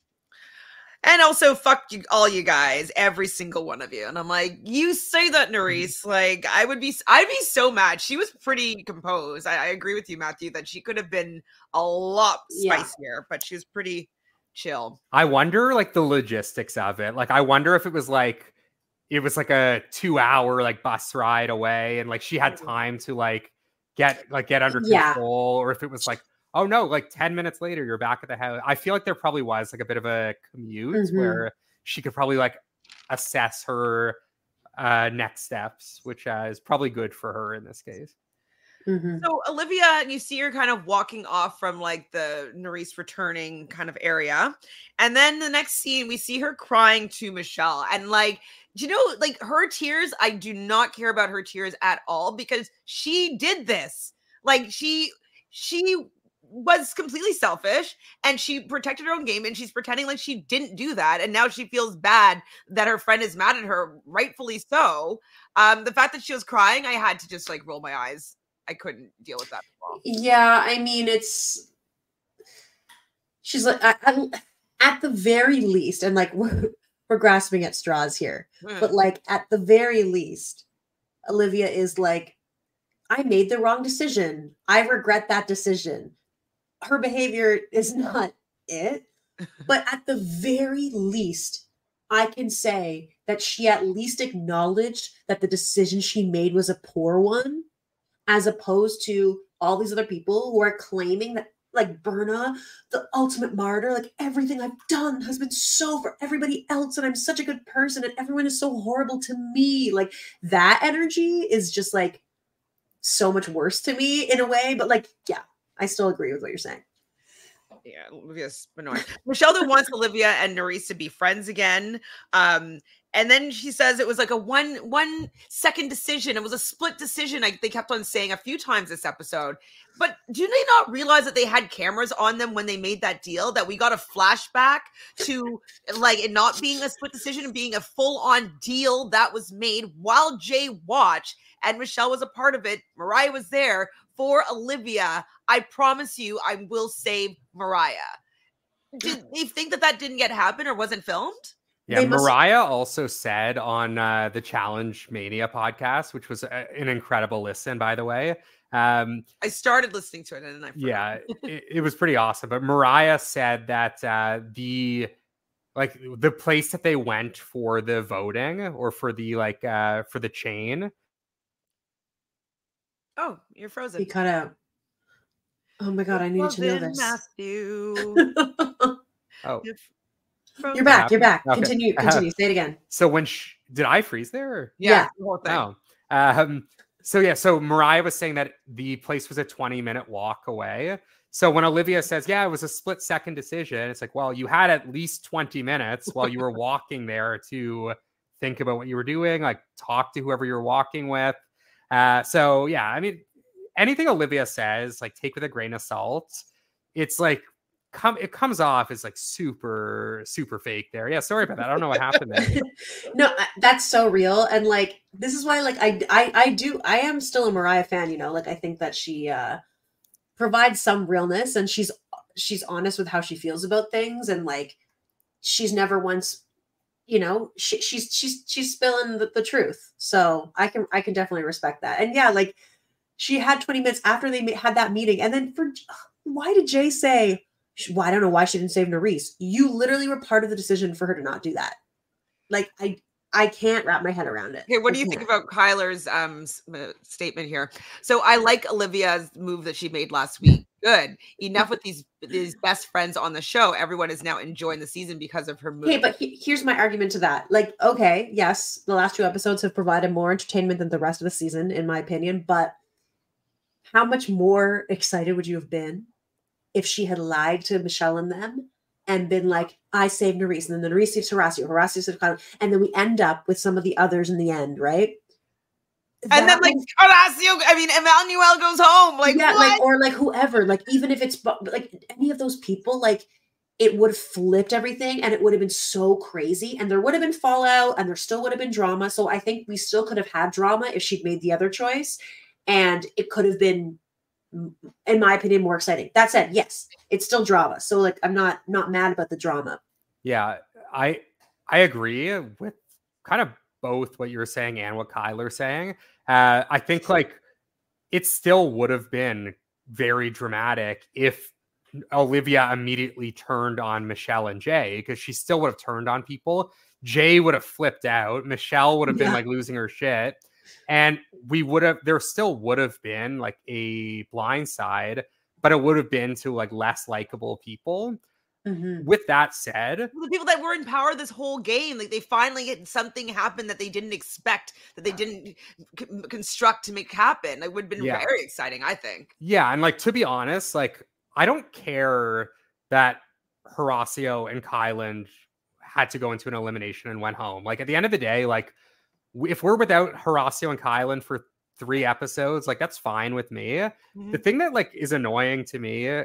And also, fuck you, all you guys, every single one of you. And I'm like, you say that, Nerys. Like, I would be, I'd be so mad. She was pretty composed. I, I agree with you, Matthew, that she could have been a lot spicier, yeah. but she was pretty chill. I wonder, like, the logistics of it. Like, I wonder if it was like, it was like a two hour, like, bus ride away. And, like, she had time to, like, get, like, get under yeah. control. Or if it was like, oh no, like ten minutes later, you're back at the house. I feel like there probably was like a bit of a commute mm-hmm. where she could probably like assess her uh, next steps, which uh, is probably good for her in this case. Mm-hmm. So Olivia, you see her kind of walking off from like the Nerys returning kind of area. And then the next scene, we see her crying to Michelle. And like, do you know, like her tears, I do not care about her tears at all because she did this. Like she, she, was completely selfish and she protected her own game and she's pretending like she didn't do that. And now she feels bad that her friend is mad at her, rightfully so. Um, the fact that she was crying, I had to just like roll my eyes. I couldn't deal with that. Yeah. I mean, it's, she's like, I, I, at the very least, and like we're, we're grasping at straws here, mm. but like at the very least, Olivia is like, I made the wrong decision. I regret that decision. Her behavior is not it, but at the very least, I can say that she at least acknowledged that the decision she made was a poor one, as opposed to all these other people who are claiming that, like Berna, the ultimate martyr, like everything I've done has been so for everybody else, and I'm such a good person, and everyone is so horrible to me. Like that energy is just like so much worse to me in a way, but like, yeah. I still agree with what you're saying. Yeah, Olivia's annoying. Michelle though wants Olivia and Nerys to be friends again. Um, and then she says it was like a one one second decision. It was a split decision. Like they kept on saying a few times this episode. But do they not realize that they had cameras on them when they made that deal? That we got a flashback to like it not being a split decision and being a full-on deal that was made while Jay watched, and Michelle was a part of it. Mariah was there for Olivia. I promise you, I will save Mariah. Did they think that that didn't get happen or wasn't filmed? Yeah, must- Mariah also said on uh, the Challenge Mania podcast, which was a, an incredible listen, by the way. Um, I started listening to it and then I forgot. Yeah, it, it was pretty awesome. But Mariah said that uh, the like the place that they went for the voting or for the like uh, for the chain. Oh, you're frozen. He cut out. Oh my god, I needed to know this. Matthew. Oh. If, You're back. You're back. Okay. Continue. Continue. Uh, Say it again. So when she, did I freeze there? Or? Yeah. yeah. The whole thing. Oh. Um, so yeah, so Mariah was saying that the place was a twenty minute walk away. So when Olivia says, yeah, it was a split second decision, it's like, well, you had at least twenty minutes while you were walking there to think about what you were doing, like talk to whoever you're walking with. Uh, so yeah, I mean, anything Olivia says, like take with a grain of salt. It's like, come it comes off as like super super fake there. Yeah, sorry about that. I don't know what happened there. No, that's so real. And like this is why like I I I do I am still a Mariah fan, you know, like I think that she uh provides some realness and she's she's honest with how she feels about things, and like she's never once, you know, she, she's she's she's spilling the, the truth. So I can I can definitely respect that. And yeah, like she had twenty minutes after they had that meeting, and then for why did Jay say, well, I don't know why she didn't save Nerys. You literally were part of the decision for her to not do that. Like, I I can't wrap my head around it. Okay, what I do you can't. think about Kyler's um statement here? So I like Olivia's move that she made last week. Good. Enough with these these best friends on the show. Everyone is now enjoying the season because of her move. Okay, but he, here's my argument to that. Like, okay, yes, the last two episodes have provided more entertainment than the rest of the season, in my opinion. But how much more excited would you have been if she had lied to Michelle and them and been like, I saved Nerys, and then Nerys saves Horacio, Horacio saves Kyler, and then we end up with some of the others in the end, right? And that then like was, Horacio, I mean, Emmanuel goes home. Like, yeah, what? like, or like whoever, like even if it's like any of those people, like it would have flipped everything and it would have been so crazy, and there would have been fallout and there still would have been drama. So I think we still could have had drama if she'd made the other choice, and it could have been, in my opinion, more exciting. That said, yes, it's still drama. So like, I'm not not mad about the drama. Yeah, I I agree with kind of both what you were saying and what Kyler's saying. Uh, I think like it still would have been very dramatic if Olivia immediately turned on Michelle and Jay, because she still would have turned on people. Jay would have flipped out. Michelle would have been Yeah. like losing her shit. And we would have, there still would have been like a blind side, but it would have been to like less likable people. Mm-hmm. With that said, The people that were in power this whole game, like they finally get something happen that they didn't expect, that they didn't c- construct to make happen. It would have been Yeah. very exciting, I think. yeah. And like, to be honest, like, I don't care that Horacio and Kylan had to go into an elimination and went home. Like, at the end of the day, like, if we're without Horacio and Kylan for three episodes, like that's fine with me. Mm-hmm. The thing that like is annoying to me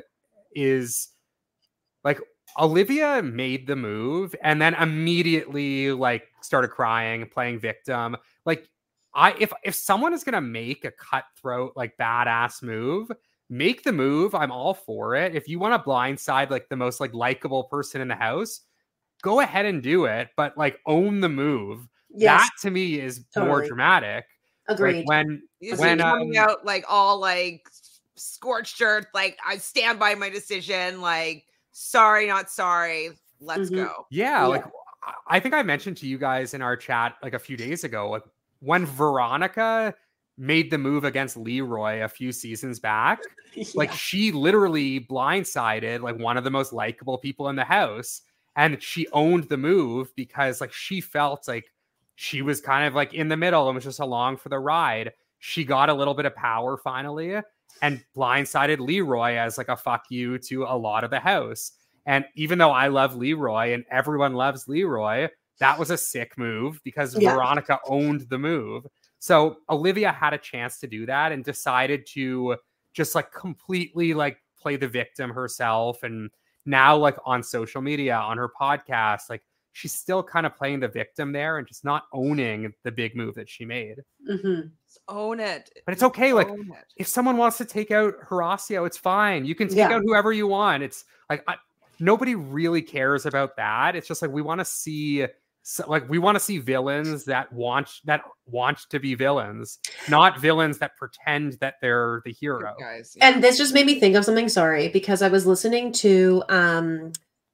is like Olivia made the move and then immediately like started crying, playing victim. Like I if if someone is gonna make a cutthroat, like badass move, make the move. I'm all for it. If you want to blindside like the most like likable person in the house, go ahead and do it, but like own the move. Yes, That to me is more totally. dramatic. agreed. Like when Is when he coming um, out like all like scorched earth, like I stand by my decision, like sorry, not sorry, let's Mhm. go. yeah, Yeah. like I think I mentioned to you guys in our chat like a few days ago, like when Veronica made the move against Leroy a few seasons back, like Yeah. she literally blindsided like one of the most likable people in the house, and she owned the move because like she felt like she was kind of like in the middle and was just along for the ride. She got a little bit of power finally and blindsided Leroy as like a fuck you to a lot of the house. And even though I love Leroy and everyone loves Leroy, that was a sick move because Yeah. Veronica owned the move. So Olivia had a chance to do that and decided to just like completely like play the victim herself. And now like on social media, on her podcast, like she's still kind of playing the victim there and just not owning the big move that she made. Mhm. Just own it. But it's okay. Like Own it. if someone wants to take out Horacio, it's fine. You can take Yeah. out whoever you want. It's like I, nobody really cares about that. It's just like we want to see, so, like we want to see villains that want that want to be villains, not villains that pretend that they're the hero. Guys, yeah. And this just made me think of something, sorry, because I was listening to um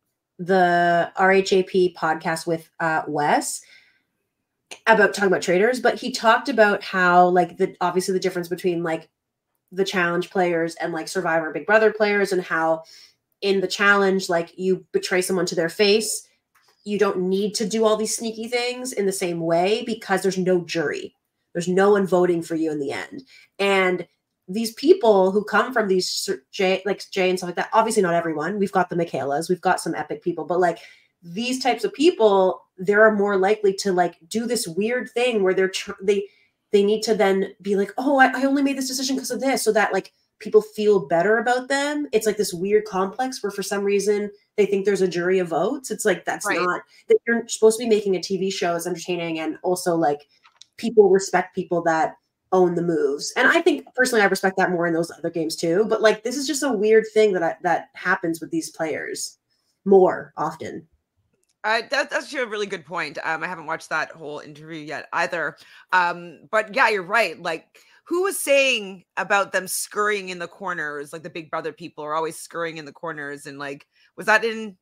the R H A P podcast with uh Wes about talking about traders, but he talked about how like the obviously the difference between like the challenge players and like Survivor and Big Brother players, and how in the challenge like you betray someone to their face you don't need to do all these sneaky things in the same way because there's no jury. There's no one voting for you in the end. And these people who come from these Jay, like Jay and stuff like that, obviously not everyone. We've got the Michaelas, we've got some epic people, but like these types of people, they're more likely to like do this weird thing where they're tr- they they need to then be like, oh, I, I only made this decision because of this, so that like people feel better about them. It's like this weird complex where for some reason they think there's a jury of votes. It's like that's right. not that you're supposed to be making a T V show as entertaining, and also like people respect people that own the moves. And I think personally I respect that more in those other games too. But like this is just a weird thing that I, that happens with these players more often. Uh, that, that's actually a really good point. Um, I haven't watched that whole interview yet either. Um, but yeah, you're right. Like, who was saying about them scurrying in the corners? Like the Big Brother people are always scurrying in the corners, and like, was that in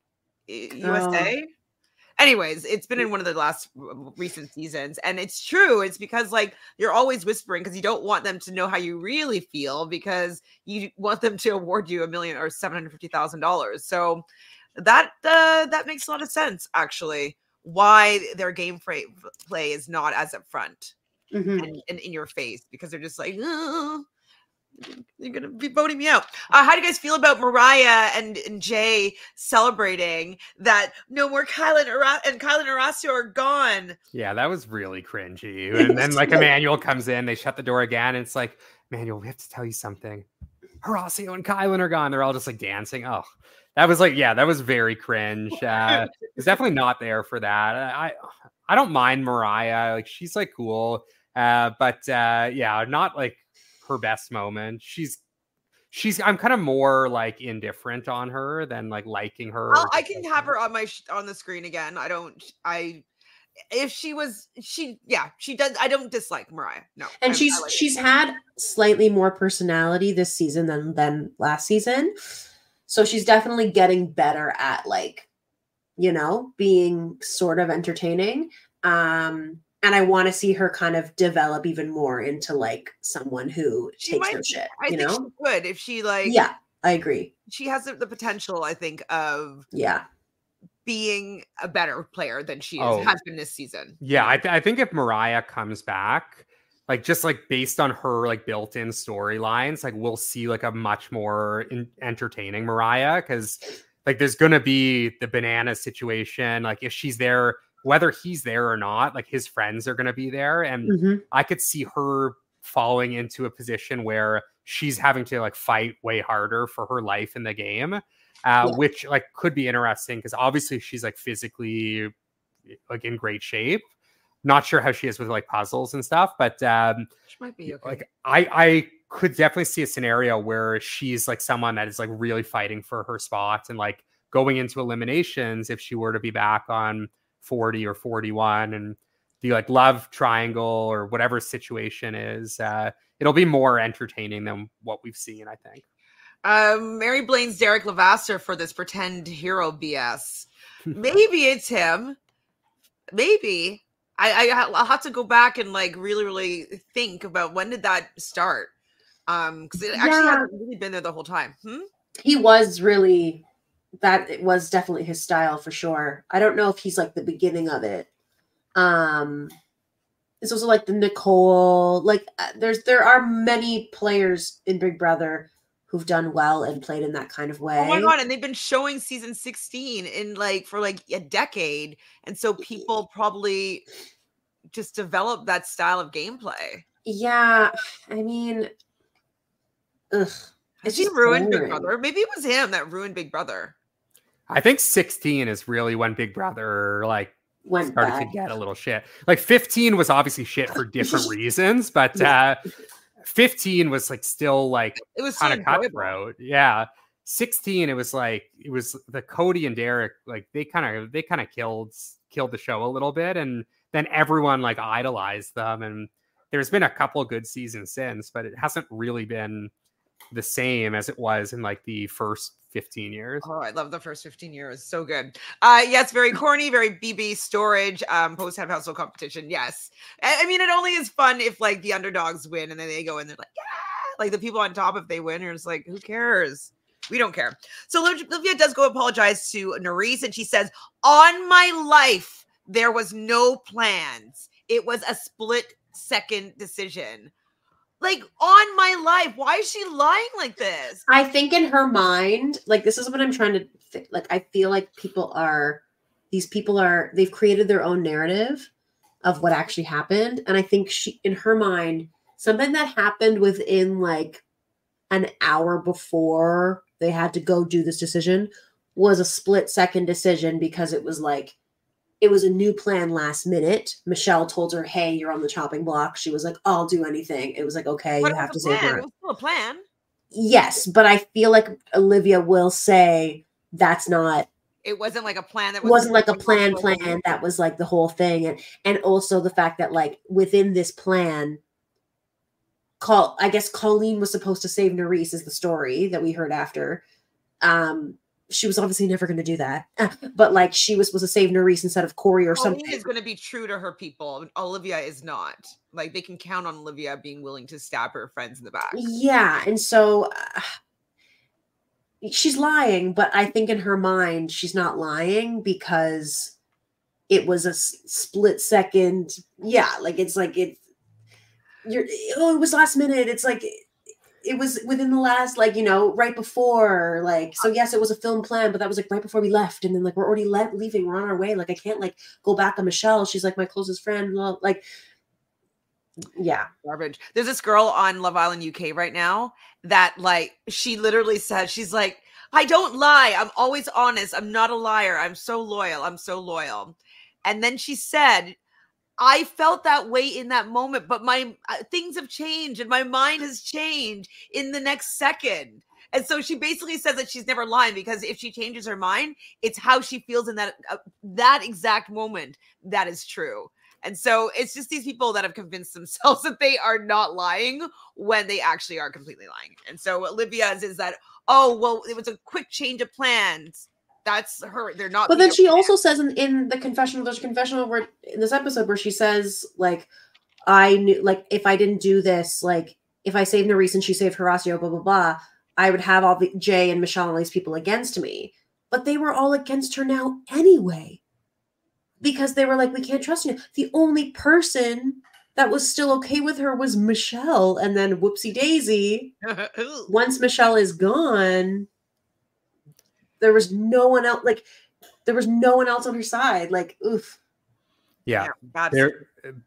U S A? Oh. Anyways, it's been in one of the last recent seasons, and it's true. It's because like you're always whispering because you don't want them to know how you really feel, because you want them to award you a million or seven hundred fifty thousand dollars. So. That uh, that makes a lot of sense, actually, why their game play, play is not as upfront mm-hmm. and, and in your face, because they're just like, oh, you're going to be voting me out. Uh, how do you guys feel about Mariah and, and Jay celebrating that no more Kylan Ara- and Kylan Horacio are gone? Yeah, that was really cringy. And then like Emmanuel comes in, they shut the door again, and it's like, Emmanuel, we have to tell you something. Horacio and Kylan are gone. They're all just like dancing. Oh, that was like, yeah, that was very cringe. Uh, it's definitely not there for that. I, I don't mind Mariah. Like she's like cool. Uh, but uh, yeah, not like her best moment. She's, she's, I'm kind of more like indifferent on her than like liking her. I'll, I can have her on my, sh- on the screen again. I don't, I, if she was, she, yeah, she does. I don't dislike Mariah. No. And I'm, she's, like she's had slightly more personality this season than, than last season. So she's definitely getting better at like, you know, being sort of entertaining. Um, and I want to see her kind of develop even more into like someone who she takes might, no shit. I you think know? she could if she like. Yeah, I agree. She has the, the potential, I think, of yeah being a better player than she is, oh. has been this season. Yeah, I, th- I think if Mariah comes back, like just like based on her like built-in storylines, like we'll see like a much more in- entertaining Mariah, because like there's gonna be the banana situation. Like if she's there, whether he's there or not, like his friends are gonna be there, and mm-hmm. I could see her falling into a position where she's having to like fight way harder for her life in the game, uh, yeah. which like could be interesting because obviously she's like physically like in great shape. Not sure how she is with like puzzles and stuff, but um, she might be okay. Like I, I could definitely see a scenario where she's like someone that is like really fighting for her spot and like going into eliminations if she were to be back on forty or forty-one and the like love triangle or whatever situation is. Uh, it'll be more entertaining than what we've seen, I think. Um, Mary blames Derek Levasseur for this pretend hero B S. Maybe it's him. Maybe. I, I I'll have to go back and like really, really think about when did that start? Um, because it actually yeah. hasn't really been there the whole time. Hmm? He was really that. It was definitely his style for sure. I don't know if he's like the beginning of it. Um, it's also like the Nicole. Like there's there are many players in Big Brother who've done well and played in that kind of way. Oh my God. And they've been showing season sixteen in like for like a decade. And so people probably just develop that style of gameplay. Yeah. I mean, ugh. Has he ruined boring. Big Brother? Maybe it was him that ruined Big Brother. I think sixteen is really when Big Brother like Went started bad. to get a little shit. Like fifteen was obviously shit for different reasons, but uh fifteen was like still like it was kind so of cutthroat. Yeah. sixteen, it was like it was the Cody and Derek, like they kind of they kind of killed killed the show a little bit, and then everyone like idolized them. And there's been a couple of good seasons since, but it hasn't really been the same as it was in like the first fifteen years. Oh, I love the first fifteen years. So good. Uh, yes, very corny, very B B storage, um, post-head household competition. Yes. I, I mean, it only is fun if like the underdogs win and then they go in, they're like, yeah, like the people on top, if they win, are just like, who cares? We don't care. So Olivia does go apologize to Nurys, and she says, on my life, there was no plans. It was a split second decision. Like, on my life, why is she lying like this? I think in her mind, like, this is what I'm trying to th- like, I feel like people are, these people are, they've created their own narrative of what actually happened. And I think she, in her mind, something that happened within like an hour before they had to go do this decision was a split second decision because it was like, it was a new plan last minute. Michelle told her, hey, you're on the chopping block. She was like, I'll do anything. It was like, okay, But you have to plan. save her. It was still a plan. Yes, but I feel like Olivia will say that's not, It wasn't like a plan that it was wasn't like a plan plan. That was like the whole thing. And and also the fact that like within this plan, call I guess Colleen was supposed to save Nurys is the story that we heard after. Um, she was obviously never going to do that, but like she was supposed to save Nurys instead of Corey or Colleen something. is going to be true to her people. Olivia is not. Like they can count on Olivia being willing to stab her friends in the back. Yeah, and so uh, she's lying, but I think in her mind she's not lying because it was a s- split second. Yeah, like it's like it. You're oh, it was last minute. It's like. It was within the last, like, you know, right before, like, so yes, it was a film plan, but that was like right before we left. And then like, we're already le- leaving. We're on our way. Like, I can't like go back on Michelle. She's like my closest friend. Like, yeah. Garbage. There's this girl on Love Island U K right now that like, she literally says, she's like, I don't lie. I'm always honest. I'm not a liar. I'm so loyal. I'm so loyal. And then she said, I felt that way in that moment, but my uh, things have changed and my mind has changed in the next second. And so she basically says that she's never lying because if she changes her mind, it's how she feels in that uh, that exact moment that is true. And so it's just these people that have convinced themselves that they are not lying when they actually are completely lying. And so Olivia's is that, oh, well, it was a quick change of plans. That's her. They're not. But then she also says in, in the confessional, there's a confessional where in this episode where she says, like, I knew, like, if I didn't do this, like, if I saved Nurys and she saved Horacio, blah, blah, blah, I would have all the Jay and Michelle and all these people against me. But they were all against her now anyway. Because they were like, we can't trust you. The only person that was still okay with her was Michelle. And then whoopsie daisy, once Michelle is gone, there was no one else, like, there was no one else on her side. Like, oof. Yeah. yeah there,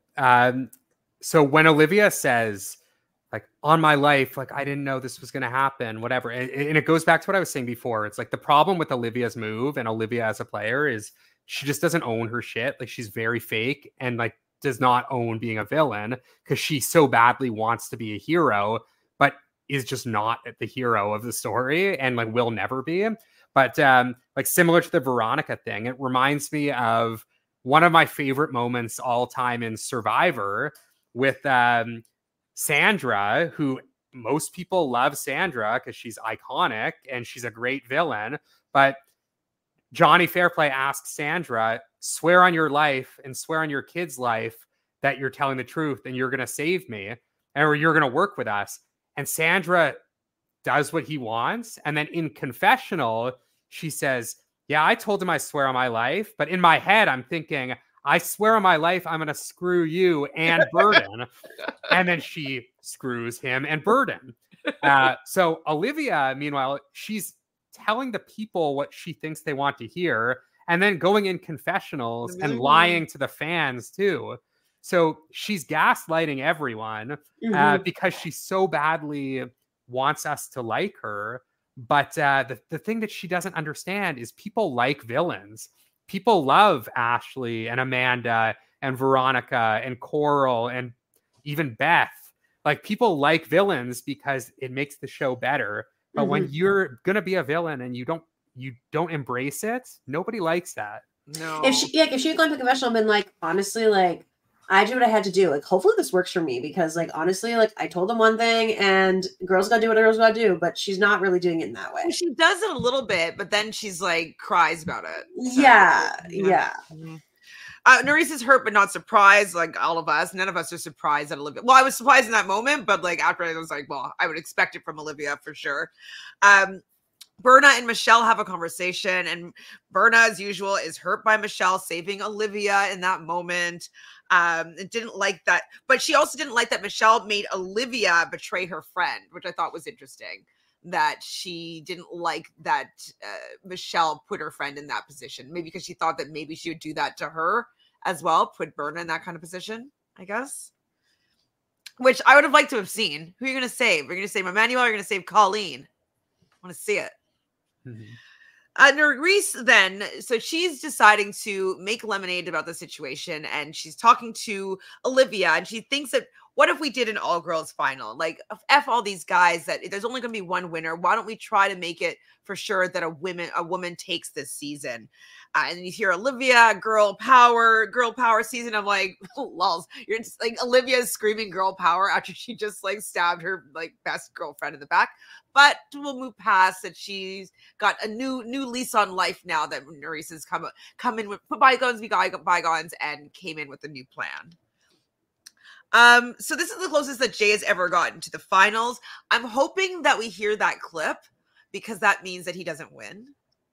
um, so when Olivia says, like, on my life, like, I didn't know this was going to happen, whatever. And, and it goes back to what I was saying before. It's like the problem with Olivia's move and Olivia as a player is she just doesn't own her shit. Like, she's very fake and, like, does not own being a villain because she so badly wants to be a hero, but is just not the hero of the story and, like, will never be. But um, like similar to the Veronica thing, it reminds me of one of my favorite moments all time in Survivor with um, Sandra, who most people love Sandra because she's iconic and she's a great villain. But Johnny Fairplay asks Sandra, swear on your life and swear on your kid's life that you're telling the truth and you're going to save me or you're going to work with us. And Sandra does what he wants. And then in confessional, she says, yeah, I told him I swear on my life. But in my head, I'm thinking, I swear on my life, I'm going to screw you and Burden. And then she screws him and Burden. Uh, so Olivia, meanwhile, she's telling the people what she thinks they want to hear. And then going in confessionals and lying to the fans too. So she's gaslighting everyone mm-hmm. uh, because she so badly wants us to like her. But uh, the, the thing that she doesn't understand is people like villains. People love Ashley and Amanda and Veronica and Coral and even Beth. Like, people like villains because it makes the show better. But mm-hmm. when you're going to be a villain and you don't you don't embrace it, nobody likes that. No. If she, yeah, if she had gone to confessional and been like, honestly, like, I did what I had to do. Like, hopefully this works for me because, like, honestly, like, I told them one thing and girls got to do what girls got to do, but she's not really doing it in that way. She does it a little bit, but then she's like cries about it. So, yeah, yeah. yeah. Uh, Nurys is hurt, but not surprised. Like all of us, none of us are surprised at Olivia. Well, I was surprised in that moment, but like after I was like, well, I would expect it from Olivia for sure. Um, Berna and Michelle have a conversation, and Berna, as usual, is hurt by Michelle saving Olivia in that moment. Um, and didn't like that, but she also didn't like that Michelle made Olivia betray her friend, which I thought was interesting. That she didn't like that uh, Michelle put her friend in that position, maybe because she thought that maybe she would do that to her as well, put Berna in that kind of position, I guess. Which I would have liked to have seen. Who are you going to save? Are you going to save Emmanuel or are you going to save Colleen? I want to see it. Mm-hmm. Uh, Nerys then, so she's deciding to make lemonade about the situation, and she's talking to Olivia, and she thinks that, what if we did an all-girls final? Like, F all these guys, that there's only going to be one winner. Why don't we try to make it for sure that a woman a woman takes this season? Uh, and you hear Olivia, girl power, girl power season. I'm like, lols. You're just like, Olivia's screaming girl power after she just like stabbed her like best girlfriend in the back. But we'll move past that. She's got a new new lease on life now that Nerys has come, come in with put bygones be bygones and came in with a new plan. Um, so this is the closest that Jay has ever gotten to the finals. I'm hoping that we hear that clip because that means that he doesn't win.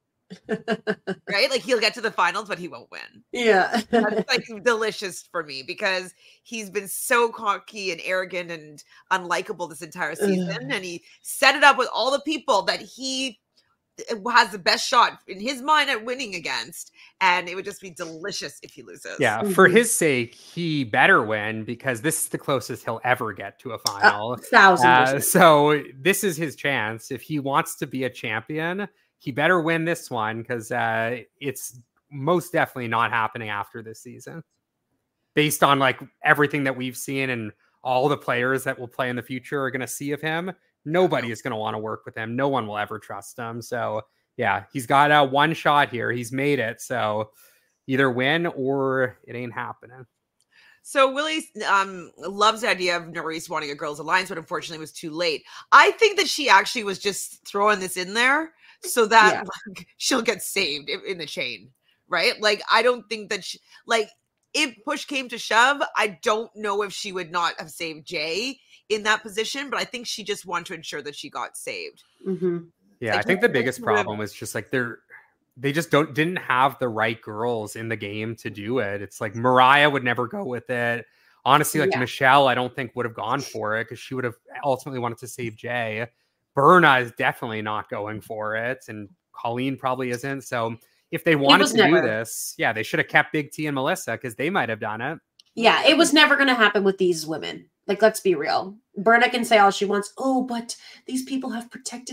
Right? Like he'll get to the finals, but he won't win. Yeah. That's like delicious for me because he's been so cocky and arrogant and unlikable this entire season. And he set it up with all the people that he has the best shot in his mind at winning against. And it would just be delicious if he loses. Yeah. For his sake, he better win because this is the closest he'll ever get to a final. A thousand percent. Uh, so this is his chance. If he wants to be a champion, he better win this one because uh, it's most definitely not happening after this season. Based on like everything that we've seen and all the players that will play in the future are going to see of him, nobody is going to want to work with him. No one will ever trust him. So yeah, he's got a one shot here. He's made it. So either win or it ain't happening. So Willie um, loves the idea of Nerys wanting a girls' alliance, but unfortunately it was too late. I think that she actually was just throwing this in there so that yeah. like, she'll get saved in, in the chain, right? Like, I don't think that she, like, if push came to shove, I don't know if she would not have saved Jay in that position, but I think she just wanted to ensure that she got saved. Mm-hmm. Yeah, like, I think the biggest problem was just like they're they just don't didn't have the right girls in the game to do it. It's like Mariah would never go with it. Honestly, like yeah. Michelle, I don't think would have gone for it because she would have ultimately wanted to save Jay. Berna is definitely not going for it, and Colleen probably isn't. So if they wanted to never. do this, yeah, they should have kept Big T and Melissa because they might have done it. Yeah, it was never going to happen with these women. Like, let's be real. Berna can say all she wants. Oh, but these people have protected.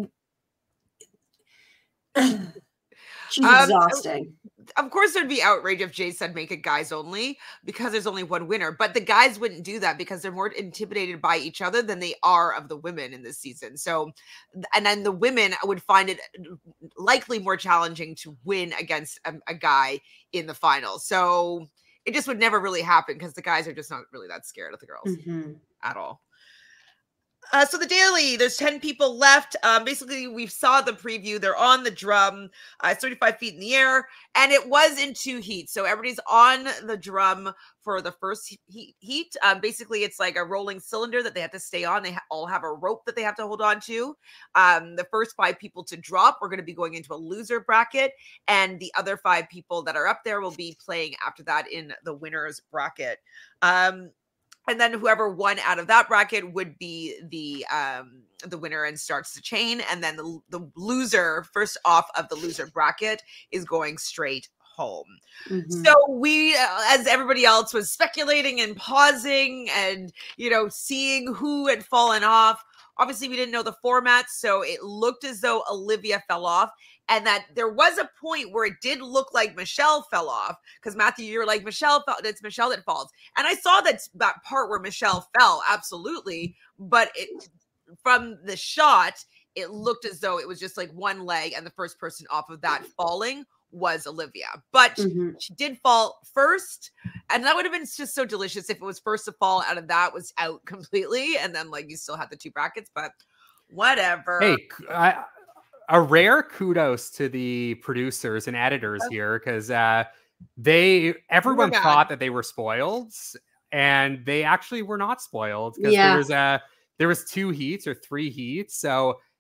She's um, exhausting. Of course, there'd be outrage if Jay said make it guys only because there's only one winner. But the guys wouldn't do that because they're more intimidated by each other than they are of the women in this season. So, and then the women would find it likely more challenging to win against a, a guy in the finals. So it just would never really happen because the guys are just not really that scared of the girls mm-hmm. at all. Uh, so the daily, there's ten people left. Um, basically, we saw the preview. They're on the drum. Uh, it's thirty-five feet in the air, and it was in two heats. So everybody's on the drum for the first heat. heat. Um, basically, it's like a rolling cylinder that they have to stay on. They ha- all have a rope that they have to hold on to. Um, the first five people to drop, we're going to be going into a loser bracket, and the other five people that are up there will be playing after that in the winner's bracket. Um, And then whoever won out of that bracket would be the um, the winner and starts the chain. And then the, the loser, first off of the loser bracket, is going straight home. Mm-hmm. So we, uh, as everybody else was speculating and pausing and, you know, seeing who had fallen off. Obviously, we didn't know the format, so it looked as though Olivia fell off. And that there was a point where it did look like Michelle fell off because Matthew, you're like, Michelle fell. It's Michelle that falls. And I saw that that part where Michelle fell, absolutely. But it, from the shot, it looked as though it was just like one leg and the first person off of that falling was Olivia. But mm-hmm. she, she did fall first. And that would have been just so delicious if it was first to fall out of that was out completely. And then like you still had the two brackets, but whatever. Hey, I... a rare kudos to the producers and editors okay. here because uh, they everyone oh thought that they were spoiled and they actually were not spoiled because yeah. there was a there was two heats or three heats. So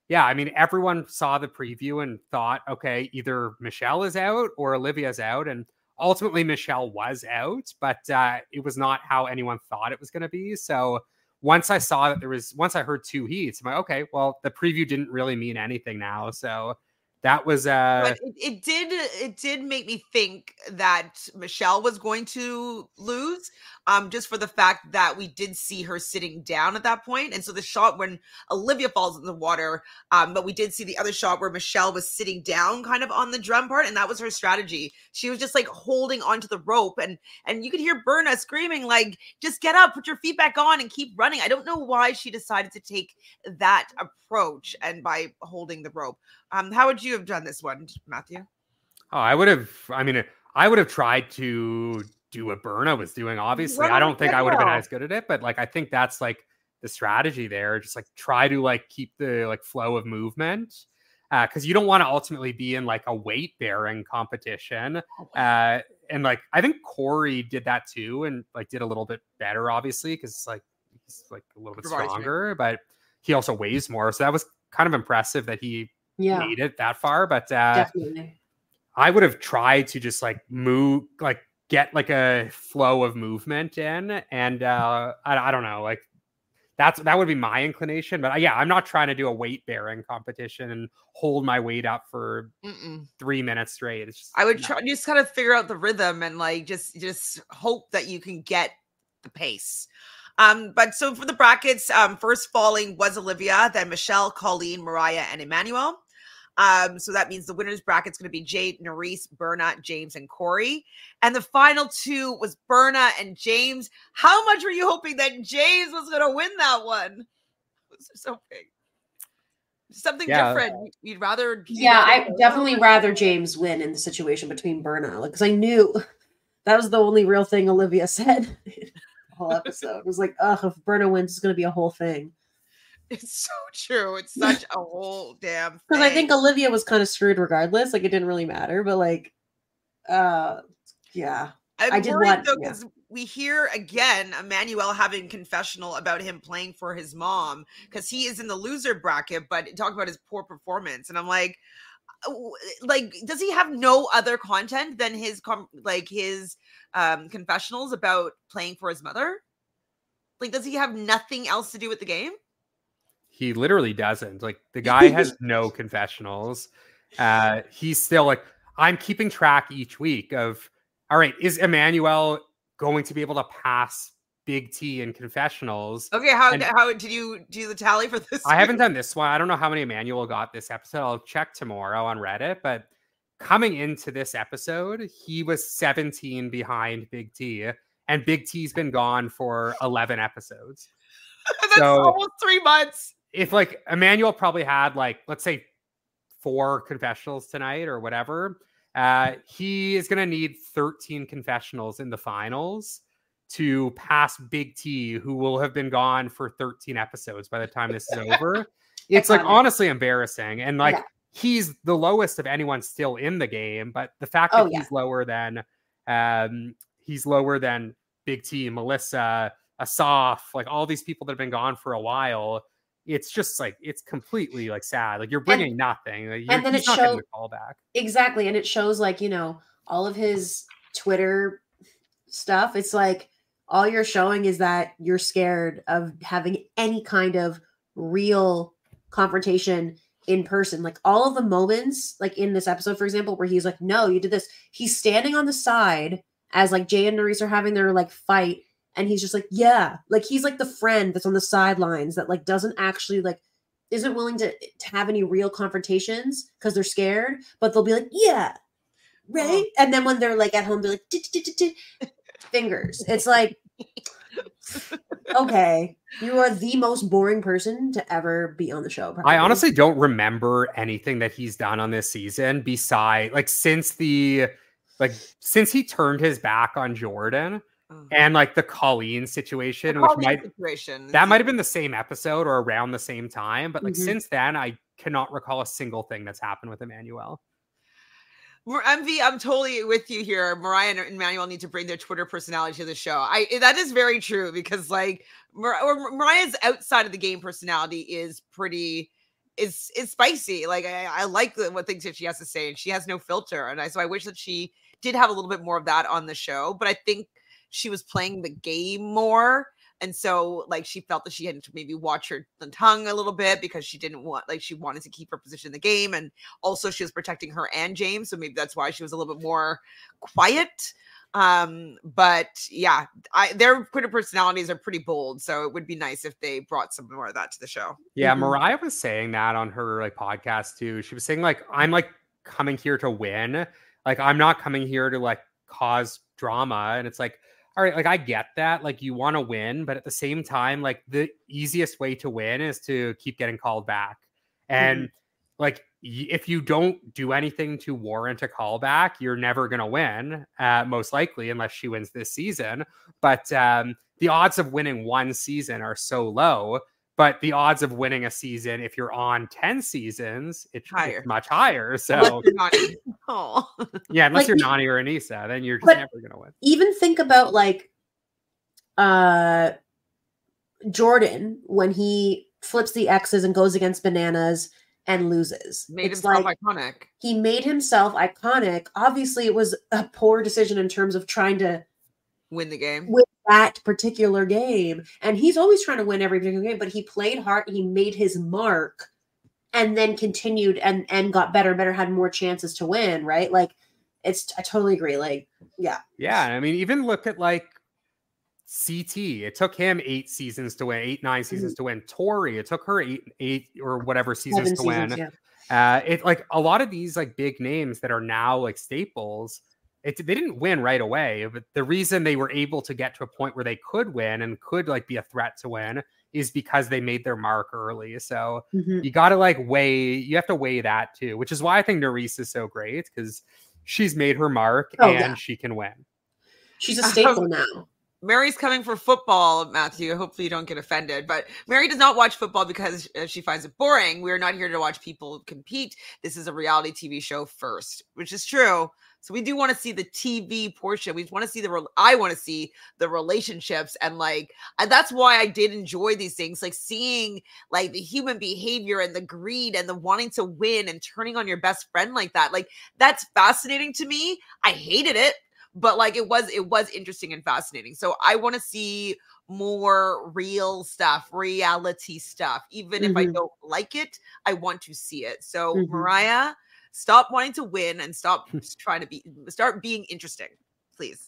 yeah, I mean, everyone saw the preview and thought, okay, either Michelle is out or Olivia's out. And ultimately, Michelle was out, but uh, it was not how anyone thought it was going to be. So once I saw that there was, once I heard two heats, I'm like, okay, well, the preview didn't really mean anything now. So that was uh but it, it did it did make me think that Michelle was going to lose, um just for the fact that we did see her sitting down at that point. And so the shot when Olivia falls in the water, um but we did see the other shot where Michelle was sitting down kind of on the drum part, and that was her strategy. She was just like holding onto the rope, and and you could hear Berna screaming like, just get up, put your feet back on and keep running. I don't know why she decided to take that approach and by holding the rope. Um, how would you have done this one, Matthew? Oh, I would have, I mean, I would have tried to do what Berna was doing, obviously. I don't think I would have been as good at it, but like, I think that's like the strategy there. Just like try to like keep the like flow of movement. Uh, cause you don't want to ultimately be in like a weight bearing competition. Uh, and like, I think Corey did that too. And like did a little bit better, obviously. Cause it's like, he's like a little bit stronger, but he also weighs more. So that was kind of impressive that he yeah. made it that far. But uh, definitely, I would have tried to just like move, like get like a flow of movement in. And uh, I, I don't know, like that's, that would be my inclination. But uh, yeah, I'm not trying to do a weight bearing competition and hold my weight up for Mm-mm. three minutes straight. It's just, I would try, just kind of figure out the rhythm and like, just, just hope that you can get the pace. Um, but so for the brackets, um, first falling was Olivia, then Michelle, Colleen, Mariah, and Emmanuel. Um, so that means the winner's bracket's going to be Jade, Nurys, Berna, James, and Corey. And the final two was Berna and James. How much were you hoping that James was going to win that one? It was so big. Something yeah. different. You'd rather. Yeah, I definitely rather James win in the situation between Berna, because I knew that was the only real thing Olivia said. Whole episode it was like, ugh, if Berna wins, it's going to be a whole thing. It's so true. It's such a whole damn thing. Because I think Olivia was kind of screwed regardless. Like, it didn't really matter. But like, uh, yeah, I'm I did worried want, though, because yeah. we hear again Emmanuel having confessional about him playing for his mom because he is in the loser bracket, but talk about his poor performance, and I'm like, like, does he have no other content than his com- like his um confessionals about playing for his mother? Like, does he have nothing else to do with the game? He literally doesn't. Like, the guy has no confessionals. Uh he's still like, I'm keeping track each week of, all right, is Emmanuel going to be able to pass Big T in confessionals? Okay, how and how did you do the tally for this? I week? haven't done this one. I don't know how many Emmanuel got this episode. I'll check tomorrow on Reddit. But coming into this episode, he was seventeen behind Big T, and Big T's been gone for eleven episodes. That's so almost three months. If like Emmanuel probably had like, let's say four confessionals tonight or whatever, uh, he is going to need thirteen confessionals in the finals to pass Big T, who will have been gone for thirteen episodes by the time this is over. It's like honestly embarrassing. And like, yeah. he's the lowest of anyone still in the game, but the fact that oh, yeah. he's lower than, um, he's lower than Big T, Melissa, Asaf, like all these people that have been gone for a while, it's just like, it's completely like sad. Like, you're bringing and, nothing. Like, and then it shows the call back. Exactly. And it shows like, you know, all of his Twitter stuff. It's like, all you're showing is that you're scared of having any kind of real confrontation in person. Like, all of the moments, like in this episode, for example, where he's like, no, you did this. He's standing on the side as like Jay and Nurys are having their like fight. And he's just like, yeah, like he's like the friend that's on the sidelines that like doesn't actually like, isn't willing to, to have any real confrontations because they're scared, but they'll be like, yeah, right. And then when they're like at home, they're like, fingers. It's like, okay, you are the most boring person to ever be on the show. Probably. I honestly don't remember anything that he's done on this season beside like since the like since he turned his back on Jordan mm-hmm. and like the Colleen situation, the which Colleen might situation. that might have been the same episode or around the same time, but like mm-hmm. since then, I cannot recall a single thing that's happened with Emmanuel. M V, I'm totally with you here. Mariah and Emmanuel need to bring their Twitter personality to the show. I that is very true because like Mar- Mariah's outside of the game personality is pretty is is spicy. Like I, I like the, what things that she has to say, and she has no filter. And I so I wish that she did have a little bit more of that on the show. But I think she was playing the game more. And so, like, she felt that she had to maybe watch her tongue a little bit because she didn't want, like, she wanted to keep her position in the game. And also, she was protecting her and James. So maybe that's why she was a little bit more quiet. Um, but yeah, I, their Twitter personalities are pretty bold. So it would be nice if they brought some more of that to the show. Yeah, Mhm. Mariah was saying that on her like podcast too. She was saying, like, I'm like coming here to win. Like, I'm not coming here to like cause drama. And it's like, all right, like I get that, like you want to win, but at the same time, like the easiest way to win is to keep getting called back. And Mhm. like y- if you don't do anything to warrant a callback, you're never going to win, uh, most likely, unless she wins this season. But um, the odds of winning one season are so low. But the odds of winning a season, if you're on ten seasons, it's, Higher. it's much higher. Unless So you're not- oh. yeah, unless Like, you're you- Nani or Anissa, then you're just But- never going to win. Even think about like uh Jordan when he flips the X's and goes against Bananas and loses. Made It's himself like iconic. he made himself iconic. Obviously, it was a poor decision in terms of trying to Win the game. win that particular game. And he's always trying to win every particular game, but he played hard. He made his mark and then continued and, and got better and better, had more chances to win, right? Like, it's, I totally agree. Like, yeah. Yeah, I mean, even look at like C T. It took him eight seasons to win, eight, nine seasons to win. Tori, it took her eight, eight or whatever seasons Seven to seasons, win. yeah. Uh, it like a lot of these like big names that are now like staples. It, they didn't win right away, but the reason they were able to get to a point where they could win and could like be a threat to win is because they made their mark early. So Mhm. you got to like weigh, you have to weigh that too, which is why I think Nerys is so great because she's made her mark Oh, and yeah. she can win. She's a staple now. Mary's coming for football, Matthew. Hopefully you don't get offended. But Mary does not watch football because uh, she finds it boring. We're not here to watch people compete. This is a reality T V show first, which is true. So we do want to see the T V portion. We want to see the, re- I want to see the relationships. And like, and that's why I did enjoy these things, like seeing like the human behavior and the greed and the wanting to win and turning on your best friend like that. Like, that's fascinating to me. I hated it. But like it was, it was interesting and fascinating. So I want to see more real stuff, reality stuff. Even if I Mhm. don't like it, I want to see it. So Mhm. Mariah, stop wanting to win and stop trying to be, start being interesting, please.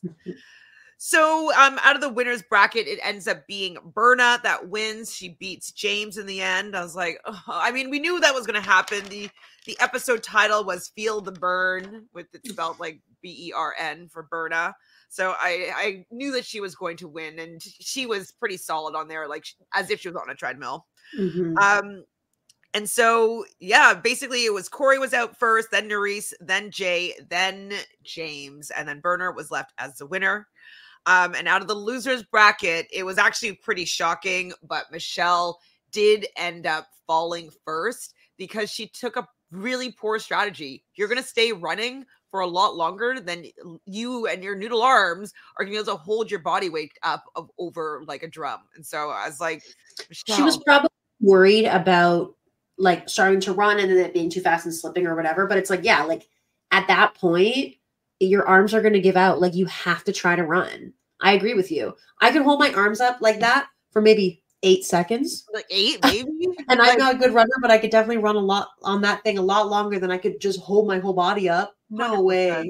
So um, out of the winners bracket, it ends up being Berna that wins. She beats James in the end. I was like, ugh. I mean, we knew that was going to happen. The the episode title was Feel the Burn, with it spelled like B E R N for Berna. So I, I knew that she was going to win, and she was pretty solid on there, like as if she was on a treadmill. Mhm. Um, and so, yeah, basically it was Corey was out first, then Nerys, then Jay, then James, and then Berna was left as the winner. Um, and out of the losers bracket, it was actually pretty shocking, but Michelle did end up falling first because she took a really poor strategy. You're going to stay running for a lot longer than you and your noodle arms are going to be able to hold your body weight up of, over like a drum. And so I was like, Michelle. She was probably worried about like starting to run and then it being too fast and slipping or whatever. But it's like, yeah, like at that point, your arms are going to give out. Like you have to try to run. I agree with you. I could hold my arms up like that for maybe eight seconds. Like eight, maybe. And Like, I'm not a good runner, but I could definitely run a lot on that thing a lot longer than I could just hold my whole body up. No way.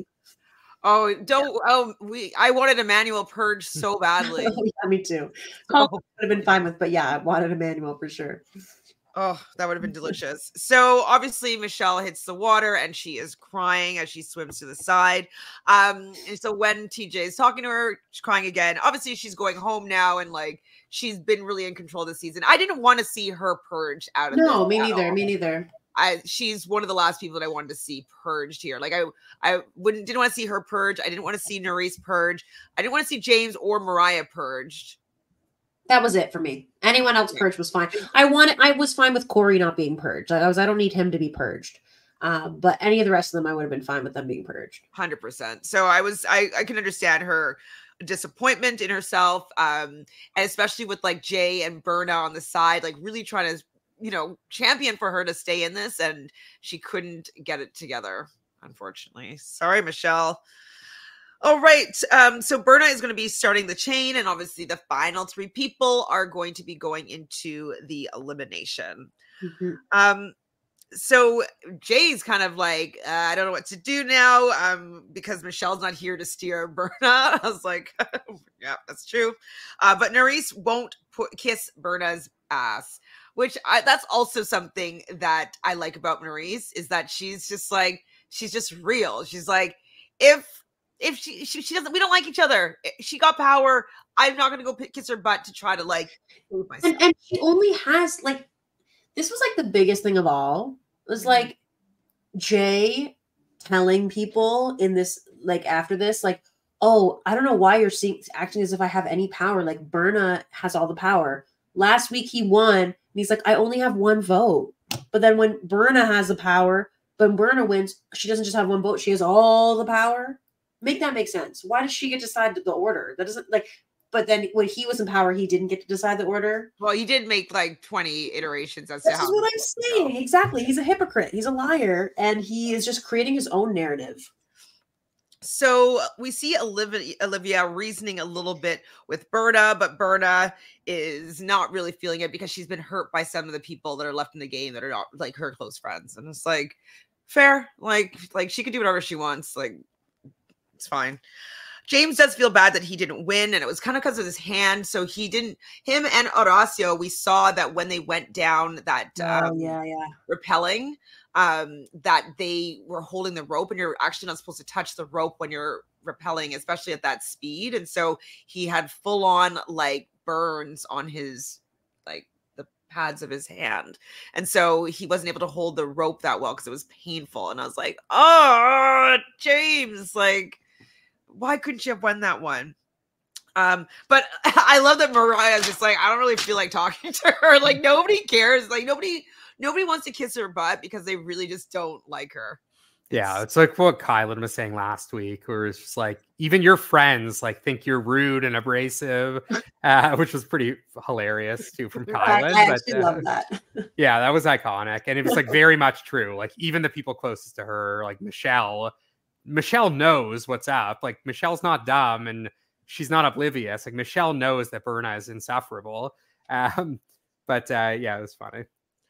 Oh, don't. Oh, we. I wanted a manual purge so badly. Yeah, me too. Call would have been fine with, but yeah, I wanted a manual for sure. Oh, that would have been delicious. So obviously Michelle hits the water and she is crying as she swims to the side. Um, and so when T J is talking to her, she's crying again. Obviously she's going home now and like she's been really in control this season. I didn't want to see her purged out of No, this me at neither. all. Me neither. I she's one of the last people that I wanted to see purged here. Like I I wouldn't didn't want to see her purged. I didn't want to see Nerys purged. I didn't want to see James or Mariah purged. That was it for me. Anyone else purged was fine. I wanted. I was fine with Corey not being purged. I was. I don't need him to be purged. Um, but any of the rest of them, I would have been fine with them being purged. one hundred percent. So I was, I, I can understand her disappointment in herself. Um, and especially with like Jay and Berna on the side, like really trying to you know, champion for her to stay in this, and she couldn't get it together, unfortunately. Sorry, Michelle. All right. Um, so Berna is going to be starting the chain, and obviously the final three people are going to be going into the elimination. Mm-hmm. Um, so Jay's kind of like, uh, I don't know what to do now, um, because Michelle's not here to steer Berna. I was like, yeah, that's true. Uh, but Nurys won't put, kiss Berna's ass, which I, that's also something that I like about Nurys, is that she's just like, she's just real. She's like, if if she, she she doesn't, we don't like each other. She got power. I'm not gonna go p- kiss her butt to try to like prove myself. And, and she only has like, this was like the biggest thing of all. It was like Jay telling people in this, like after this, like, oh, I don't know why you're seeing, acting as if I have any power. Like Berna has all the power. Last week he won, and he's like, I only have one vote. But then when Berna has the power, when Berna wins, she doesn't just have one vote. She has all the power. Make that make sense. Why does she get to decide the order? That doesn't like, but then when he was in power, he didn't get to decide the order. Well, he did make like twenty iterations as This to how. is what I'm saying. Go. Exactly. He's a hypocrite. He's a liar. And he is just creating his own narrative. So we see Olivia, Olivia reasoning a little bit with Berna, but Berna is not really feeling it because she's been hurt by some of the people that are left in the game that are not like her close friends. And it's like, fair. Like, like she can do whatever she wants. Like, it's fine. James does feel bad that he didn't win, and it was kind of because of his hand. So he didn't, him and Horacio, we saw that when they went down that um, oh, yeah, yeah. repelling, um, that they were holding the rope, and you're actually not supposed to touch the rope when you're rappelling, especially at that speed. And so he had full on like burns on his, like the pads of his hand. And so he wasn't able to hold the rope that well because it was painful. And I was like, oh, James, like, why couldn't you have won that one? Um, but I love that Mariah's just like, I don't really feel like talking to her. Like nobody cares. Like nobody, nobody wants to kiss her butt because they really just don't like her. It's, yeah, it's like what Kylan was saying last week, where it's just like even your friends like think you're rude and abrasive, uh, which was pretty hilarious too from Kylan. I, I but, actually uh, love that. Yeah, that was iconic, and it was like very much true. Like even the people closest to her, like Michelle. Michelle knows what's up. Like Michelle's not dumb and she's not oblivious. Like Michelle knows that Berna is insufferable. Um, but uh, yeah, it was funny.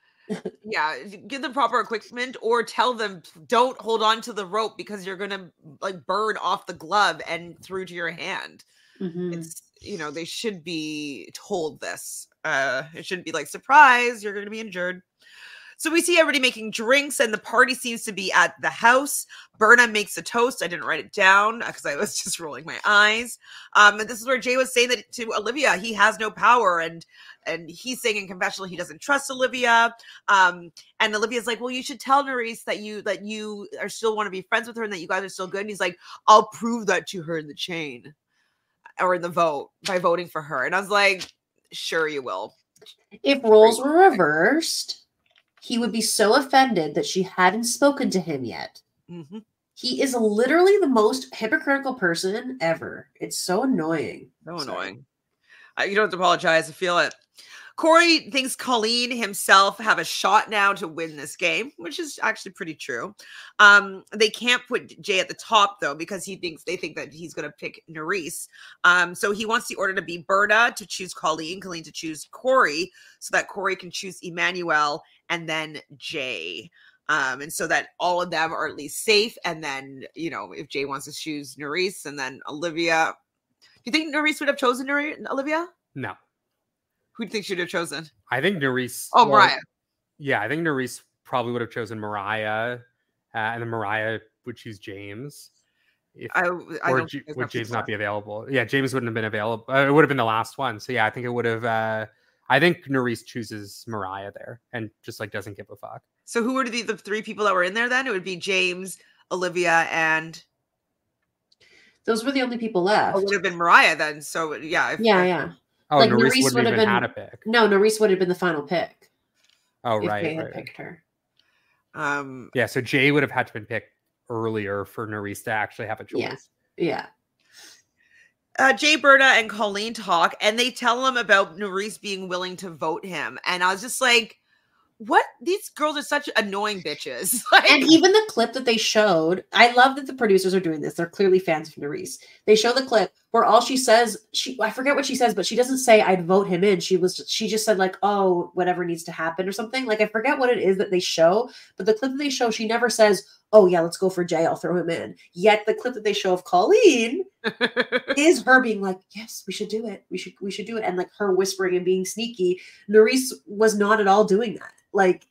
Yeah, give them proper equipment or tell them don't hold on to the rope because you're gonna like burn off the glove and through to your hand. Mm-hmm. It's, you know, they should be told this. Uh, it shouldn't be like, surprise, you're gonna be injured. So we see everybody making drinks, and the party seems to be at the house. Berna makes a toast. I didn't write it down because I was just rolling my eyes. Um, and this is where Jay was saying that to Olivia, he has no power, and and he's saying in confessional he doesn't trust Olivia. Um, and Olivia's like, well, you should tell Nurys that you that you are still want to be friends with her and that you guys are still good. And he's like, I'll prove that to her in the chain or in the vote by voting for her. And I was like, sure you will. If roles were reversed, he would be so offended that she hadn't spoken to him yet. Mm-hmm. He is literally the most hypocritical person ever. It's so annoying. So Sorry. annoying. Uh, you don't have to apologize. I feel it. Corey thinks Colleen himself have a shot now to win this game, which is actually pretty true. Um, they can't put Jay at the top though, because he thinks they think that he's going to pick Nurys. Um, so he wants the order to be Berna to choose Colleen, Colleen to choose Corey, so that Corey can choose Emmanuel and then Jay. Um, and so that all of them are at least safe. And then, you know, if Jay wants to choose Nurys and then Olivia, do you think Nurys would have chosen Nurys, Olivia? No. Who do you think should have chosen? I think Nurys. Oh, well, Mariah. Yeah, I think Nurys probably would have chosen Mariah, uh, and then Mariah would choose James. If, I, I or don't G- think would that's James before. not be available? Yeah, James wouldn't have been available. Uh, it would have been the last one. So yeah, I think it would have. Uh, I think Nurys chooses Mariah there and just like doesn't give a fuck. So who would be the three people that were in there then? It would be James, Olivia, and Those were the only people left. it would have been Mariah then. So yeah. If, Yeah, yeah. Oh, Like, Nurys Nurys wouldn't would have even been- had a pick. No, Nurys would have been the final pick. Oh, if right, Jay had right. picked her. Um, Yeah, so Jay would have had to been picked earlier for Nurys to actually have a choice. Yeah. Yeah. uh, Jay, Berna, and Colleen talk, and they tell him about Nurys being willing to vote him. And I was just like, what? These girls are such annoying bitches. Like, and even the clip that they showed, I love that the producers are doing this. They're clearly fans of Nerys. They show the clip where all she says, she I forget what she says, but she doesn't say I'd vote him in. She was she just said like, oh, whatever needs to happen or something. Like I forget what it is that they show, but the clip that they show, she never says, oh yeah, let's go for Jay. I'll throw him in. Yet the clip that they show of Colleen is her being like, yes, we should do it. We should we should do it. And like her whispering and being sneaky. Nerys was not at all doing that. Like,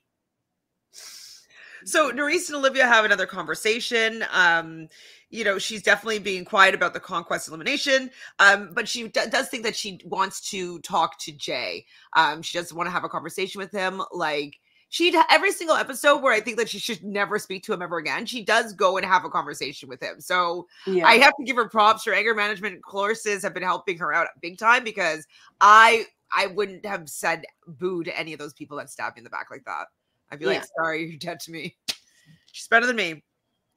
so Nerys and Olivia have another conversation. Um, you know, she's definitely being quiet about the conquest elimination, um, but she d- does think that she wants to talk to Jay. Um, she doesn't want to have a conversation with him. Like, she'd every single episode where I think that she should never speak to him ever again, she does go and have a conversation with him. So yeah. I have to give her props. Her anger management courses have been helping her out big time, because I I wouldn't have said boo to any of those people that stabbed me in the back like that. I'd be yeah. like, sorry, you're dead to me. She's better than me.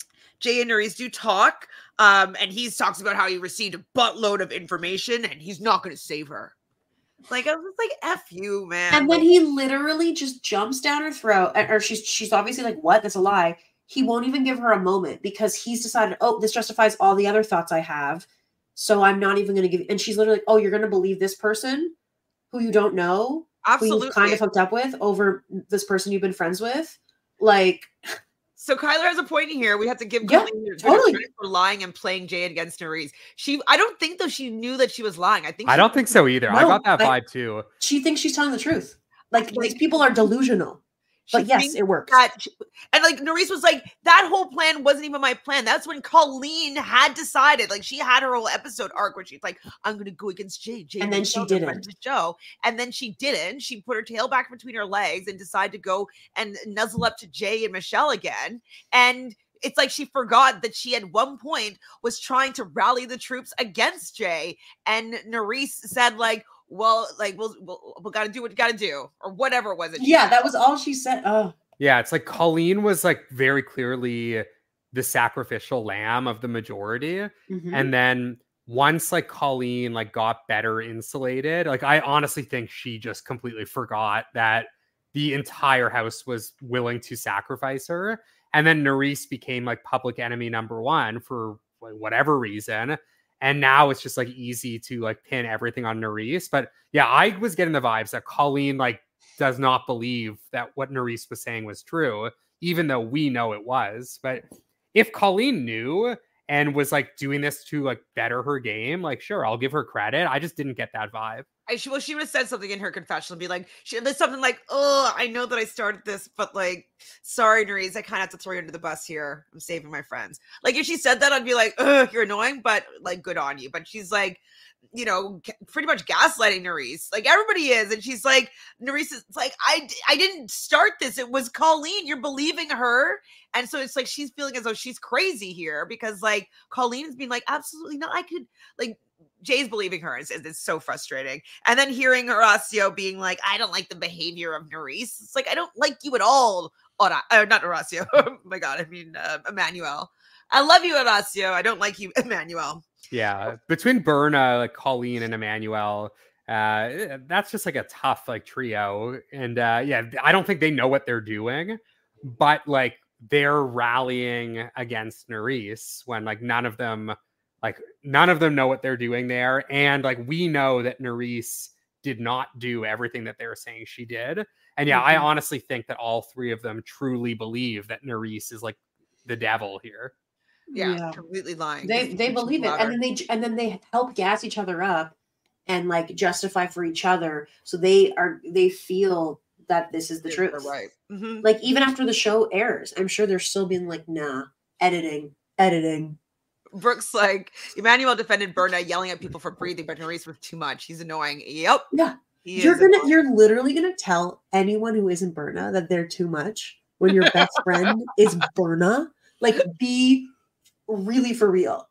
Jay and Nerys do talk, um, and he talks about how he received a buttload of information and he's not going to save her. Like, I was like, F you, man. And then he literally just jumps down her throat, or she's she's obviously like, what? That's a lie. He won't even give her a moment because he's decided, oh, this justifies all the other thoughts I have. So I'm not even going to give. And she's literally like, oh, you're going to believe this person who you don't know, absolutely, who you've kind of hooked up with over this person you've been friends with. Like, so Kyler has a point here. We have to give yeah, Colleen totally. credit for lying and playing Jay against Nerys. She, I don't think though she knew that she was lying. I think I she, don't think so either. No, I got that I, vibe too. She thinks she's telling the truth. Like, like these people are delusional. But yes, it works. That, and like Nerys was like, that whole plan wasn't even my plan. That's when Colleen had decided, like she had her whole episode arc where she's like, I'm going to go against Jay. Jay and then she didn't. Show. And then she didn't. She put her tail back between her legs and decided to go and nuzzle up to Jay and Michelle again. And it's like she forgot that she at one point was trying to rally the troops against Jay. And Nerys said like, well, like we'll we'll, we'll got to do what you got to do, or whatever it was. It yeah, that was all she said. Oh, yeah, it's like Colleen was like very clearly the sacrificial lamb of the majority, mm-hmm. and then once like Colleen like got better insulated, like I honestly think she just completely forgot that the entire house was willing to sacrifice her, and then Nerys became like public enemy number one for like, whatever reason. And now it's just like easy to like pin everything on Nerys. But yeah, I was getting the vibes that Colleen like does not believe that what Nerys was saying was true, even though we know it was. But if Colleen knew and was like doing this to like better her game, like sure, I'll give her credit. I just didn't get that vibe. I she, well, she would have said something in her confession and be like, she, there's something like, oh, I know that I started this, but like, sorry, Nerys, I kind of have to throw you under the bus here. I'm saving my friends. Like, if she said that, I'd be like, ugh, you're annoying, but like, good on you. But she's like, you know, pretty much gaslighting Nerys. Like, everybody is. And she's like, Nerys is like, I, I didn't start this. It was Colleen. You're believing her. And so it's like, she's feeling as though she's crazy here because like, Colleen is being like, absolutely not. I could like, Jay's believing her. It's, it's so frustrating. And then hearing Horacio being like, I don't like the behavior of Nerys. It's like, I don't like you at all. Ora- uh, not Horacio. Oh my God. I mean, uh, Emmanuel. I love you, Horacio. I don't like you, Emmanuel. Yeah. Between Berna, like Colleen and Emmanuel, uh, that's just like a tough like trio. And uh, yeah, I don't think they know what they're doing, but like they're rallying against Nerys when like none of them Like none of them know what they're doing there. And like, we know that Nerys did not do everything that they were saying she did. And yeah, mm-hmm. I honestly think that all three of them truly believe that Nerys is like the devil here. Yeah, yeah. Completely lying. They they believe it. And then they, and then they help gas each other up and like justify for each other. So they are, they feel that this is the They're truth. Right. Mm-hmm. Like even after the show airs, I'm sure they're still being like, nah, editing, editing. Brooks like Emmanuel defended Berna yelling at people for breathing, but Nerys was too much. He's annoying. Yep. Yeah. You're gonna annoying. You're literally gonna tell anyone who isn't Berna that they're too much when your best friend is Berna. Like, be really for real.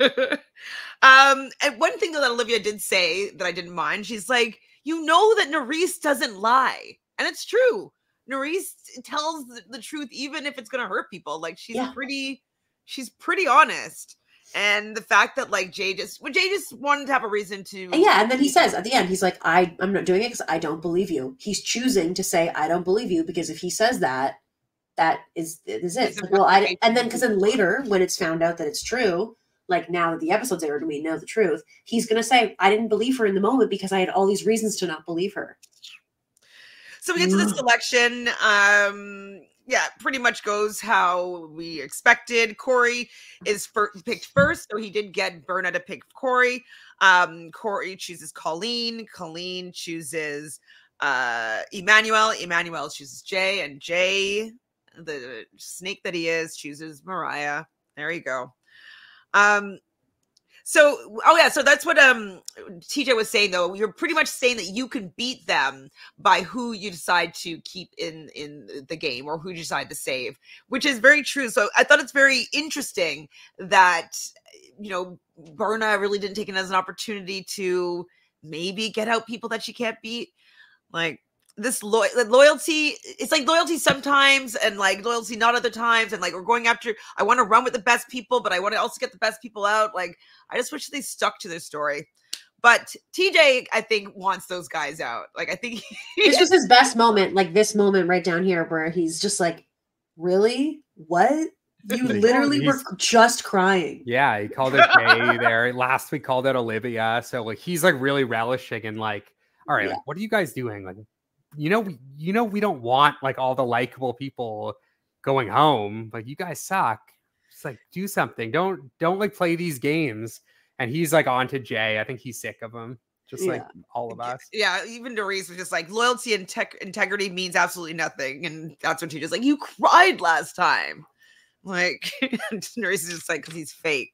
um, and one thing that Olivia did say that I didn't mind, she's like, you know that Nerys doesn't lie. And it's true. Nerys tells the truth, even if it's gonna hurt people. Like she's yeah. pretty, she's pretty honest. And the fact that like Jay just, well, Jay just wanted to have a reason to. And yeah, and then he says at the end, he's like, I, I'm not doing it because I don't believe you. He's choosing to say, I don't believe you, because if he says that, that is, is it. Like, well, I, and then, because then later, when it's found out that it's true, like now that the episode's aired and we know the truth, he's going to say, I didn't believe her in the moment because I had all these reasons to not believe her. So we get to the selection. Um, yeah, pretty much goes how we expected. Corey is fir- picked first, so he did get Berna to pick Corey. Um, Corey chooses Colleen. Colleen chooses uh, Emmanuel. Emmanuel chooses Jay, and Jay, the snake that he is, chooses Mariah. There you go. Um, so, oh yeah, so that's what um T J was saying though. You're pretty much saying that you can beat them by who you decide to keep in in the game or who you decide to save, which is very true. So I thought it's very interesting that, you know, Berna really didn't take it as an opportunity to maybe get out people that she can't beat. Like this lo- loyalty, it's like loyalty sometimes and like loyalty not other times. And like, we're going after, I want to run with the best people, but I want to also get the best people out. Like, I just wish they stuck to their story. But T J, I think, wants those guys out. Like, I think he- this was his best moment. Like this moment right down here where he's just like, really? What? You literally were just crying. Yeah, he called it Jay there. Last week called it Olivia. So like, he's like really relishing and like, all right, Yeah. like, what are you guys doing? Like, you know, we, you know, we don't want like all the likable people going home. Like, you guys suck. Just like do something. Don't don't like play these games. And he's like on to Jay. I think he's sick of him, just Yeah. like all of us. Yeah, even Doris was just like, loyalty and tech integrity means absolutely nothing, and that's when she just like, you cried last time. Like, Doris is just like, because he's fake.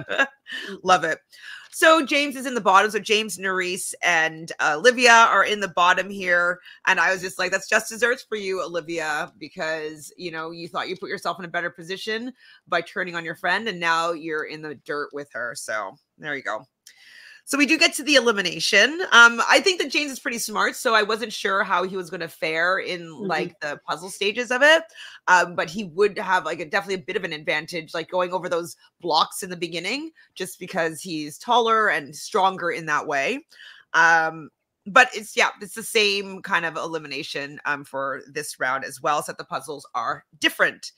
Love it. So James is in the bottom. So James, Nerys, and uh, Olivia are in the bottom here. And I was just like, that's just desserts for you, Olivia, because, you know, you thought you put yourself in a better position by turning on your friend, and now you're in the dirt with her. So there you go. So we do get to the elimination. Um, I think that James is pretty smart, so I wasn't sure how he was going to fare in mm-hmm. like the puzzle stages of it. Um, but he would have like a, definitely a bit of an advantage, like going over those blocks in the beginning, just because he's taller and stronger in that way. Um, but it's yeah, it's the same kind of elimination um, for this round as well, so that the puzzles are different.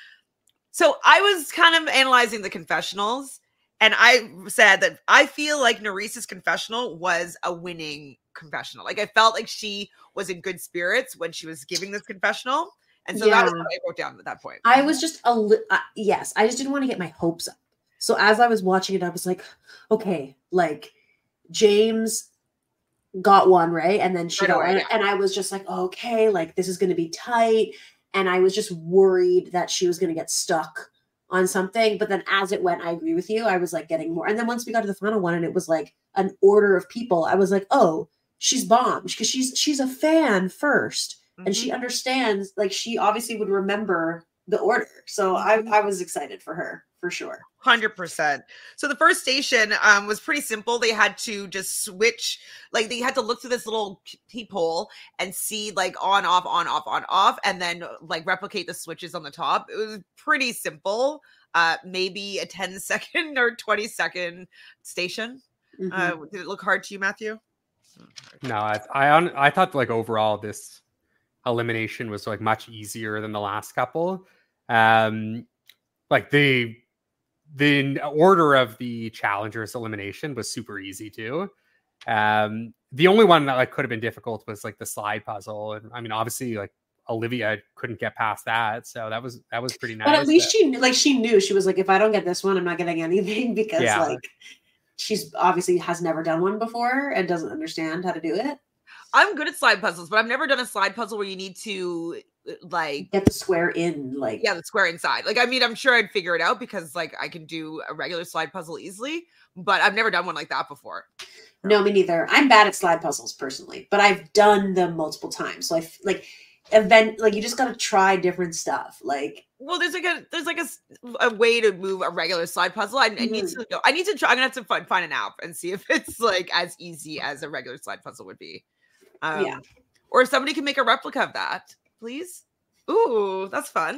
So I was kind of analyzing the confessionals. And I said that I feel like Nerys's confessional was a winning confessional. Like, I felt like she was in good spirits when she was giving this confessional. And so yeah. that was what I wrote down at that point. I was just a li- uh, yes, I just didn't want to get my hopes up. So as I was watching it, I was like, okay, like James got one, right? And then she right got away, one. yeah. And I was just like, okay, like this is going to be tight. And I was just worried that she was going to get stuck on something. But then as it went, I agree with you. I was like getting more. And then once we got to the final one and it was like an order of people, I was like, oh, she's bombed because she's she's a fan first. Mm-hmm. And she understands, like she obviously would remember the order. So mm-hmm. I, I was excited for her for sure. one hundred percent. So the first station um, was pretty simple. They had to just switch, like they had to look through this little peephole and see like on, off, on, off, on, off, and then like replicate the switches on the top. It was pretty simple. Uh, maybe a ten second or twenty second station. Mm-hmm. Uh, did it look hard to you, Matthew? No, I, I, I thought like overall this elimination was like much easier than the last couple. Um, like the the order of the challengers elimination was super easy too. Um, the only one that like could have been difficult was like the slide puzzle, and I mean obviously like Olivia couldn't get past that, so that was that was pretty nice. But at least but... she like she knew, she was like, if I don't get this one, I'm not getting anything, because yeah. like she's obviously has never done one before and doesn't understand how to do it. I'm good at slide puzzles, but I've never done a slide puzzle where you need to like get the square in, like yeah, the square inside. Like, I mean, I'm sure I'd figure it out because like I can do a regular slide puzzle easily, but I've never done one like that before. No, me neither. I'm bad at slide puzzles personally, but I've done them multiple times. So I f- like event like you just got to try different stuff. Like, well, there's like a there's like a, a way to move a regular slide puzzle. I, mm-hmm. I need to go. I need to try. I'm gonna have to find, find an app and see if it's like as easy as a regular slide puzzle would be. Um, yeah. Or if somebody can make a replica of that, please. Ooh, that's fun.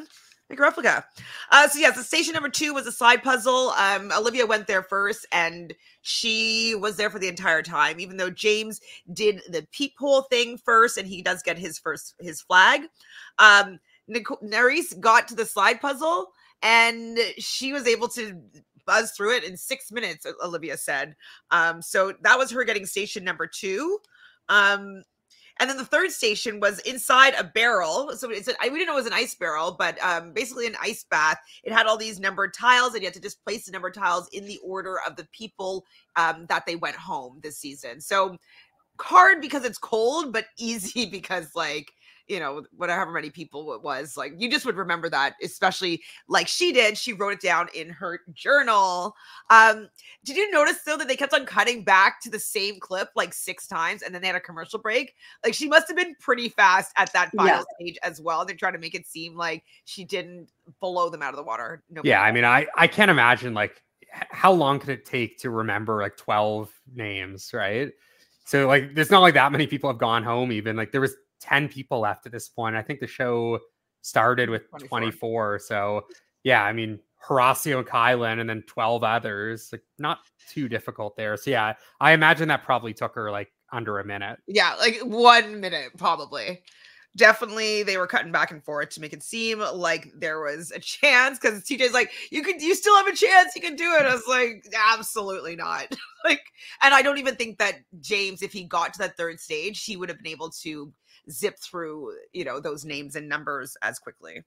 Make a replica. Uh, so yes, the station number two was a slide puzzle. Um, Olivia went there first, and she was there for the entire time. Even though James did the peephole thing first, and he does get his first his flag. Um, Nic- Nerys got to the slide puzzle, and she was able to buzz through it in six minutes. Olivia said. Um, so that was her getting station number two. Um, And then the third station was inside a barrel. So it's a, I, we didn't know it was an ice barrel, but um, basically an ice bath. It had all these numbered tiles, and you had to just place the numbered tiles in the order of the people um, that they went home this season. So hard because it's cold, but easy because, like, you know, whatever many people it was, like, you just would remember that, especially like she did. She wrote it down in her journal. Um, did you notice, though, that they kept on cutting back to the same clip like six times, and then they had a commercial break? Like, she must have been pretty fast at that final yeah. stage as well. They're trying to make it seem like she didn't blow them out of the water. No yeah, I mean, I, I can't imagine, like, how long could it take to remember, like, twelve names, right? So, like, there's not like that many people have gone home even. Like, there was ten people left at this point. I think the show started with twenty-four. twenty-four. So, yeah, I mean, Horacio and Kylan and then twelve others. Like, not too difficult there. So, yeah, I imagine that probably took her, like, under a minute. Yeah, like one minute, probably. Definitely, they were cutting back and forth to make it seem like there was a chance, because T J's like, you could, you still have a chance, you can do it. I was like, absolutely not. Like, and I don't even think that James, if he got to that third stage, he would have been able to zip through, you know, those names and numbers as quickly.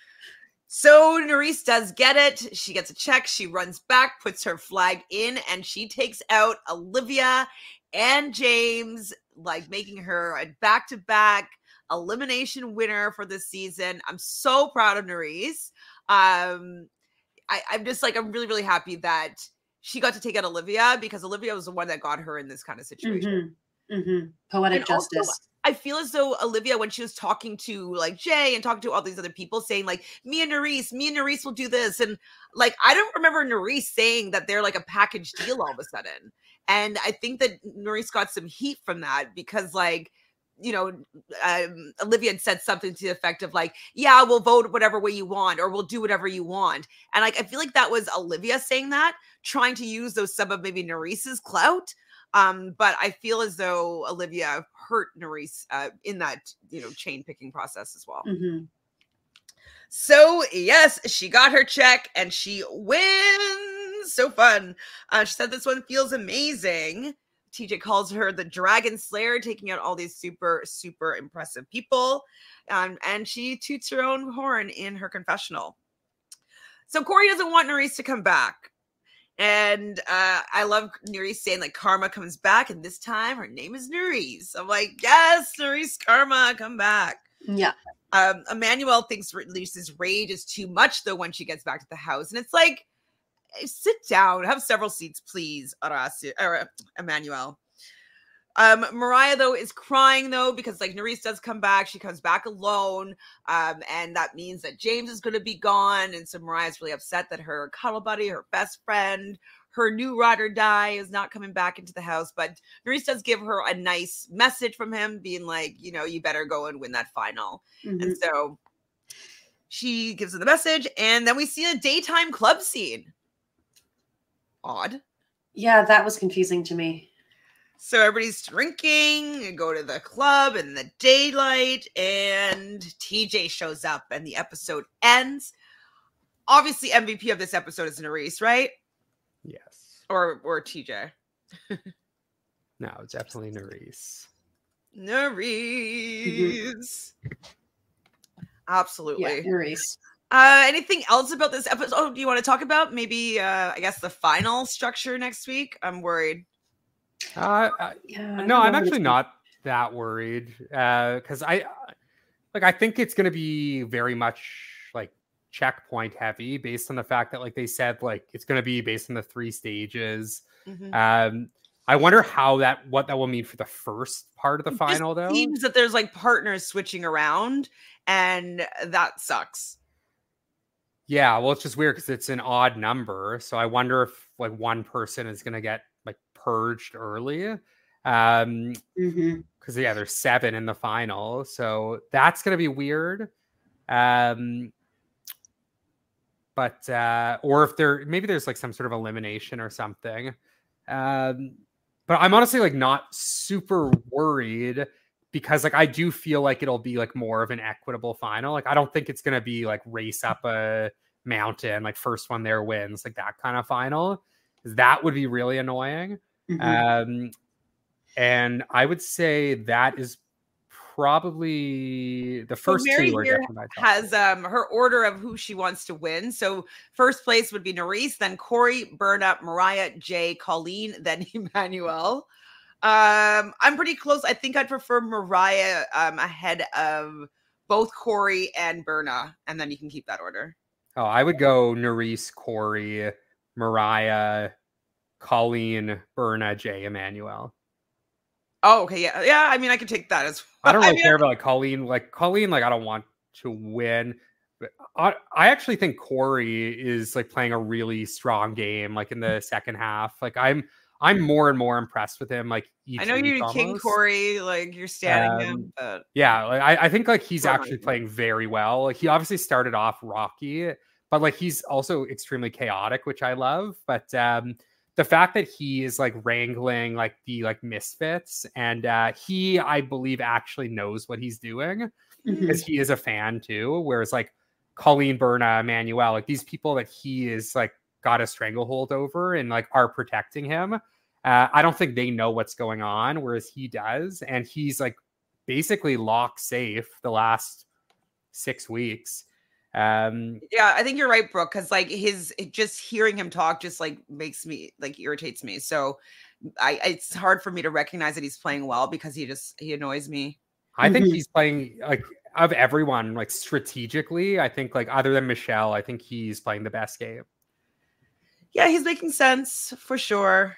So Nerys does get it. She gets a check. She runs back, puts her flag in, and she takes out Olivia and James, like making her a back-to-back elimination winner for this season. I'm so proud of Nerys. Um, I, I'm just like, I'm really, really happy that she got to take out Olivia, because Olivia was the one that got her in this kind of situation. Mm-hmm. Mm-hmm. Poetic and justice. Also, I feel as though Olivia, when she was talking to like Jay and talking to all these other people, saying like, me and Nerys, me and Nerys will do this. And like, I don't remember Nerys saying that they're like a package deal all of a sudden. And I think that Nerys got some heat from that, because like, you know, um, Olivia had said something to the effect of like, yeah, we'll vote whatever way you want, or we'll do whatever you want. And like, I feel like that was Olivia saying that, trying to use those some of maybe Nerys's clout. Um, but I feel as though Olivia hurt Nerys uh, in that, you know, chain picking process as well. Mm-hmm. So yes, she got her check and she wins. So fun. Uh, she said this one feels amazing. T J calls her the Dragon Slayer, taking out all these super, super impressive people. Um, and she toots her own horn in her confessional. So Corey doesn't want Nerys to come back. And uh, I love Nerys saying like Karma comes back, and this time her name is Nerys. I'm like, yes, Nerys Karma, come back. Yeah. Um, Emmanuel thinks Lisa's rage is too much though when she gets back to the house, and it's like, sit down, have several seats, please, Horacio, or Emmanuel. Um, Mariah though is crying though, because like Nerys does come back, she comes back alone, um, and that means that James is going to be gone, and so Mariah's really upset that her cuddle buddy, her best friend, her new ride or die is not coming back into the house. But Nerys does give her a nice message from him, being like, you know, you better go and win that final. Mm-hmm. And so she gives her the message, and then we see a daytime club scene. Odd. Yeah, that was confusing to me. So everybody's drinking and go to the club in the daylight, and T J shows up and the episode ends. Obviously, M V P of this episode is Nerys, right? Yes. Or or T J. No, it's definitely Nerys. Nerys. Mm-hmm. Absolutely. Yeah, Nerys. Uh, anything else about this episode? Oh, do you want to talk about maybe, uh, I guess, the final structure next week? I'm worried. Uh, uh yeah, no, I'm actually not that worried. Uh, because I, like, I think it's going to be very much like checkpoint heavy, based on the fact that, like they said, like it's going to be based on the three stages. Mm-hmm. Um, I wonder how that, what that will mean for the first part of the it final, though. It seems that there's like partners switching around, and that sucks. Yeah, well, it's just weird because it's an odd number. So I wonder if like one person is going to get like purged early. Um, mm-hmm. Because yeah, there's seven in the final, so that's going to be weird. Um, but uh, or if there maybe there's like some sort of elimination or something. Um, but I'm honestly like not super worried because like I do feel like it'll be like more of an equitable final. Like I don't think it's gonna be like race up a mountain, like first one there wins, like that kind of final. That would be really annoying. Mm-hmm. Um, and I would say that is probably the first so Mary two are here definitely has um her order of who she wants to win. So first place would be Nurys, then Corey, Berna, Mariah, Jay, Colleen, then Emmanuel. Um, I'm pretty close. I think I'd prefer Mariah um ahead of both Corey and Berna, and then you can keep that order. Oh, I would go Nurys, Corey, Mariah, Colleen, Berna, Jay, Emmanuel. Oh, okay, yeah, yeah. I mean, I could take that as well. I don't really I mean, care about like Colleen. Like Colleen, like I don't want to win. But I, I actually think Corey is like playing a really strong game, like in the second half. Like I'm, I'm more and more impressed with him. Like each I know week you're almost. King Corey, like you're standing Um, him. But Yeah, like, I, I think like he's Sure. actually playing very well. Like he obviously started off rocky, but like he's also extremely chaotic, which I love. But um, the fact that he is like wrangling like the like misfits, and uh, he, I believe, actually knows what he's doing because Mhm. he is a fan too. Whereas like Colleen, Berna, Emmanuel, like these people that he is like got a stranglehold over and like are protecting him. Uh, I don't think they know what's going on, whereas he does, and he's like basically lock safe the last six weeks. Um, yeah, I think you're right, Brooke, because like his just hearing him talk just like makes me like irritates me. So I it's hard for me to recognize that he's playing well because he just he annoys me. I think Mhm. he's playing like of everyone, like strategically. I think like other than Michelle, I think he's playing the best game. Yeah, he's making sense for sure.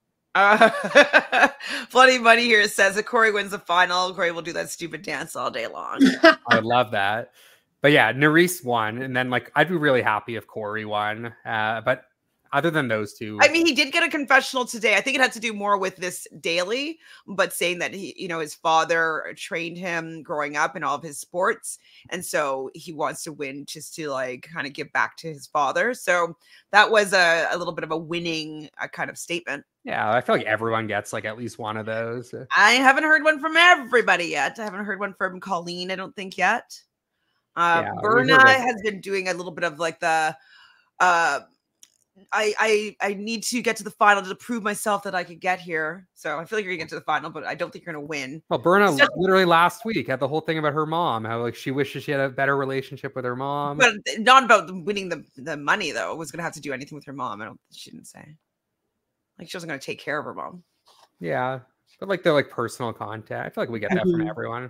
Uh, Bloody Money here says that Corey wins the final. Corey will do that stupid dance all day long. I would love that. But yeah, Nurys won, and then like I'd be really happy if Corey won. Uh, but other than those two, I mean, he did get a confessional today. I think it had to do more with this daily, but saying that he, you know, his father trained him growing up in all of his sports. And so he wants to win just to like kind of give back to his father. So that was a, a little bit of a winning uh, kind of statement. yeah, I feel like everyone gets like at least one of those. I haven't heard one from everybody yet. I haven't heard one from Colleen, I don't think yet. Uh, Yeah, we Berna heard, like- has been doing a little bit of like the, uh, I, I I need to get to the final to prove myself that I could get here. So I feel like you're gonna get to the final, but I don't think you're gonna win. Well, Berna It's just- literally last week had the whole thing about her mom, how like she wishes she had a better relationship with her mom. But not about winning the, the money though. It was gonna have to do anything with her mom. I don't she didn't say. Like she wasn't gonna take care of her mom. Yeah, but like they're like personal contact. I feel like we get that from Mhm. everyone.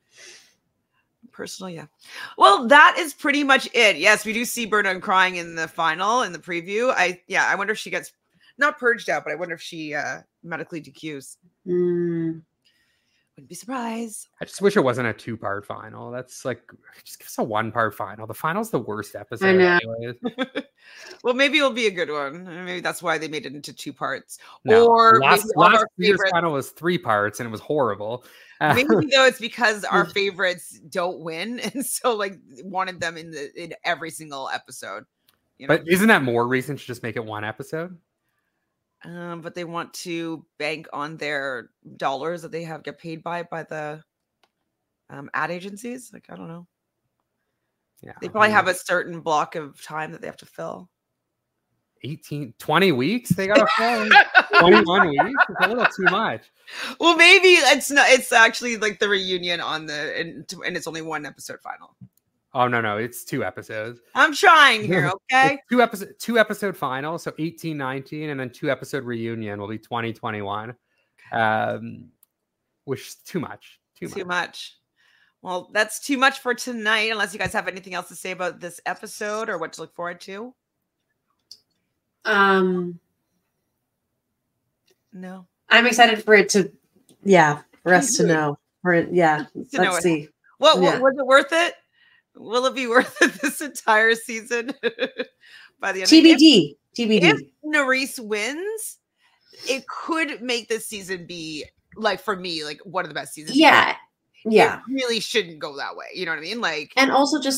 Personal, yeah. Well, that is pretty much it. Yes, we do see Berna crying in the final in the preview. I yeah, I wonder if she gets not purged out, but I wonder if she uh medically D Qs. Mm. Wouldn't be surprised. I just wish it wasn't a two-part final. That's like just give us a one-part final. The final's the worst episode. know. Anyways. Well, maybe it'll be a good one. Maybe that's why they made it into two parts. No, or last, maybe all of last our year's favorites. final was three parts and it was horrible. Uh, Maybe though it's because our favorites don't win, and so like wanted them in the in every single episode. You know? but isn't that more reason to just make it one episode? Um, but they want to bank on their dollars that they have get paid by by the um, ad agencies. Like I don't know. Yeah, They probably have a certain block of time that they have to fill. eighteen, twenty weeks. They got to fill twenty-one weeks. It's a little too much. Well, maybe it's not. It's actually like the reunion on the and, and it's only one episode final. Oh no, no, it's two episodes. I'm trying here, okay? It's two episode, two episode final, so eighteen, nineteen, and then two episode reunion will be twenty, twenty-one. Um, which is too much. Too much. Too much. Well, that's too much for tonight. Unless you guys have anything else to say about this episode or what to look forward to. Um, No. I'm excited for it to, yeah, for us to Mhm. know. For it, yeah, To know let's it. see. What, Yeah. what was it worth it? Will it be worth it this entire season? By the end T of B it? D, T B D. If Nurys wins, it could make this season be like for me, like one of the best seasons. Yeah, yeah. It really shouldn't go that way. You know what I mean? Like And also just like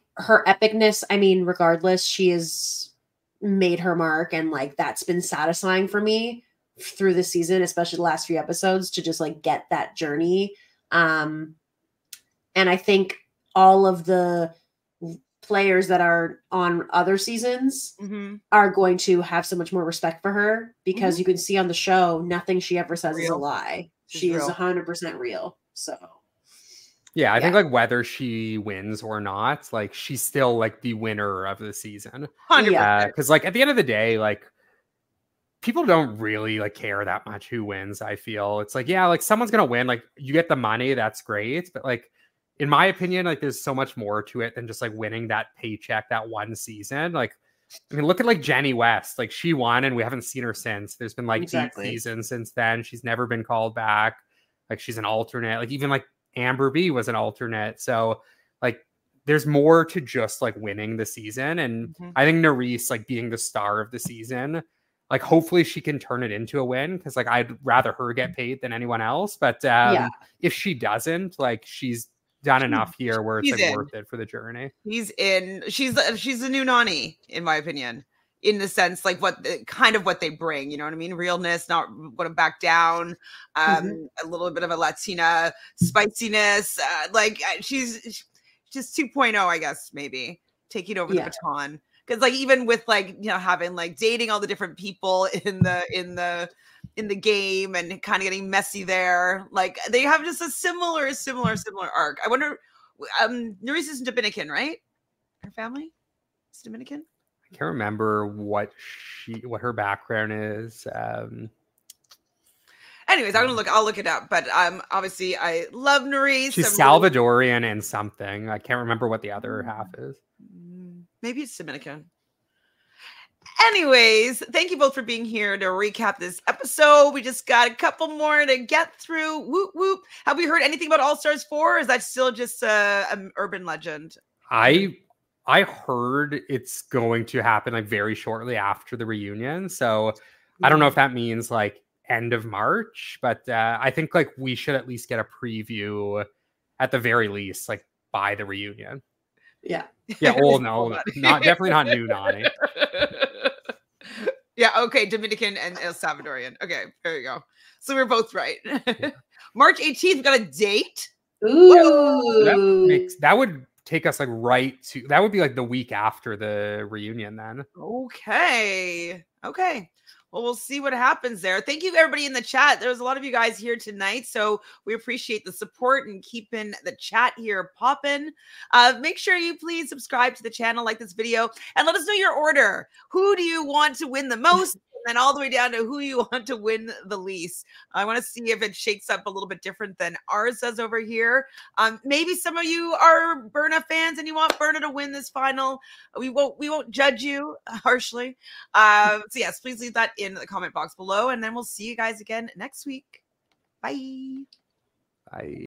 her epicness, I mean, regardless, she has made her mark, and like that's been satisfying for me through the season, especially the last few episodes, to just like get that journey. Um, and I think all of the players that are on other seasons mm-hmm. are going to have so much more respect for her, because mm-hmm. you can see on the show, nothing she ever says real. is a lie. She's she real. is one hundred percent real. So yeah, I yeah. think like whether she wins or not, like she's still like the winner of the season. one hundred percent. Because uh, like at the end of the day, like people don't really like care that much who wins. I feel it's like, yeah, like someone's gonna win. Like you get the money, that's great. But like in my opinion, like there's so much more to it than just like winning that paycheck that one season. Like, I mean, look at like Jenny West. Like she won and we haven't seen her since. There's been like exactly. eight seasons since then. She's never been called back. Like she's an alternate. Like even like Amber B was an alternate. So like there's more to just like winning the season. And mm-hmm. I think Nurys like being the star of the season, like hopefully she can turn it into a win, because like I'd rather her get paid than anyone else. But um, yeah. if she doesn't, like she's done enough here where it's He's like in. worth it for the journey. He's in. She's she's the new Nany, in my opinion, in the sense like what kind of what they bring. You know what I mean? Realness, not going to back down. Um, mm-hmm. A little bit of a Latina spiciness. Uh, like she's just two point oh, I guess, maybe taking over yeah. the baton. Because like even with like you know having like dating all the different people in the in the in the game and kind of getting messy there, like they have just a similar similar similar arc. I wonder, um Nurys is Dominican, right? Her family is Dominican. I can't remember what she what her background is. Um anyways, I'm gonna look I'll look it up, but um obviously I love Nurys. She's I'm Salvadorian really... and something. I can't remember what the other half is. Maybe it's Dominican. Anyways, thank you both for being here to recap this episode. We just got a couple more to get through. Whoop, whoop. Have we heard anything about All Stars four? Or is that still just uh, an urban legend? I I heard it's going to happen like very shortly after the reunion. So mm-hmm. I don't know if that means like end of March, but uh, I think like we should at least get a preview at the very least, like by the reunion. Yeah. Yeah. Old, no, not definitely not new Nany. Yeah. Okay. Dominican and El Salvadorian. Okay. There you go. So we're both right. March eighteenth, we got a date. Ooh. That, makes, that would take us like right to, that would be like the week after the reunion then. Okay. Okay. Well, we'll see what happens there. Thank you, everybody in the chat. There was a lot of you guys here tonight, so we appreciate the support and keeping the chat here popping. Uh, make sure you please subscribe to the channel, like this video, and let us know your order. Who do you want to win the most? And then all the way down to who you want to win the least. I want to see if it shakes up a little bit different than ours does over here. Um, maybe some of you are Berna fans and you want Berna to win this final. We won't we won't judge you harshly. Uh, so yes, please leave that in the comment box below, and then we'll see you guys again next week. Bye. Bye.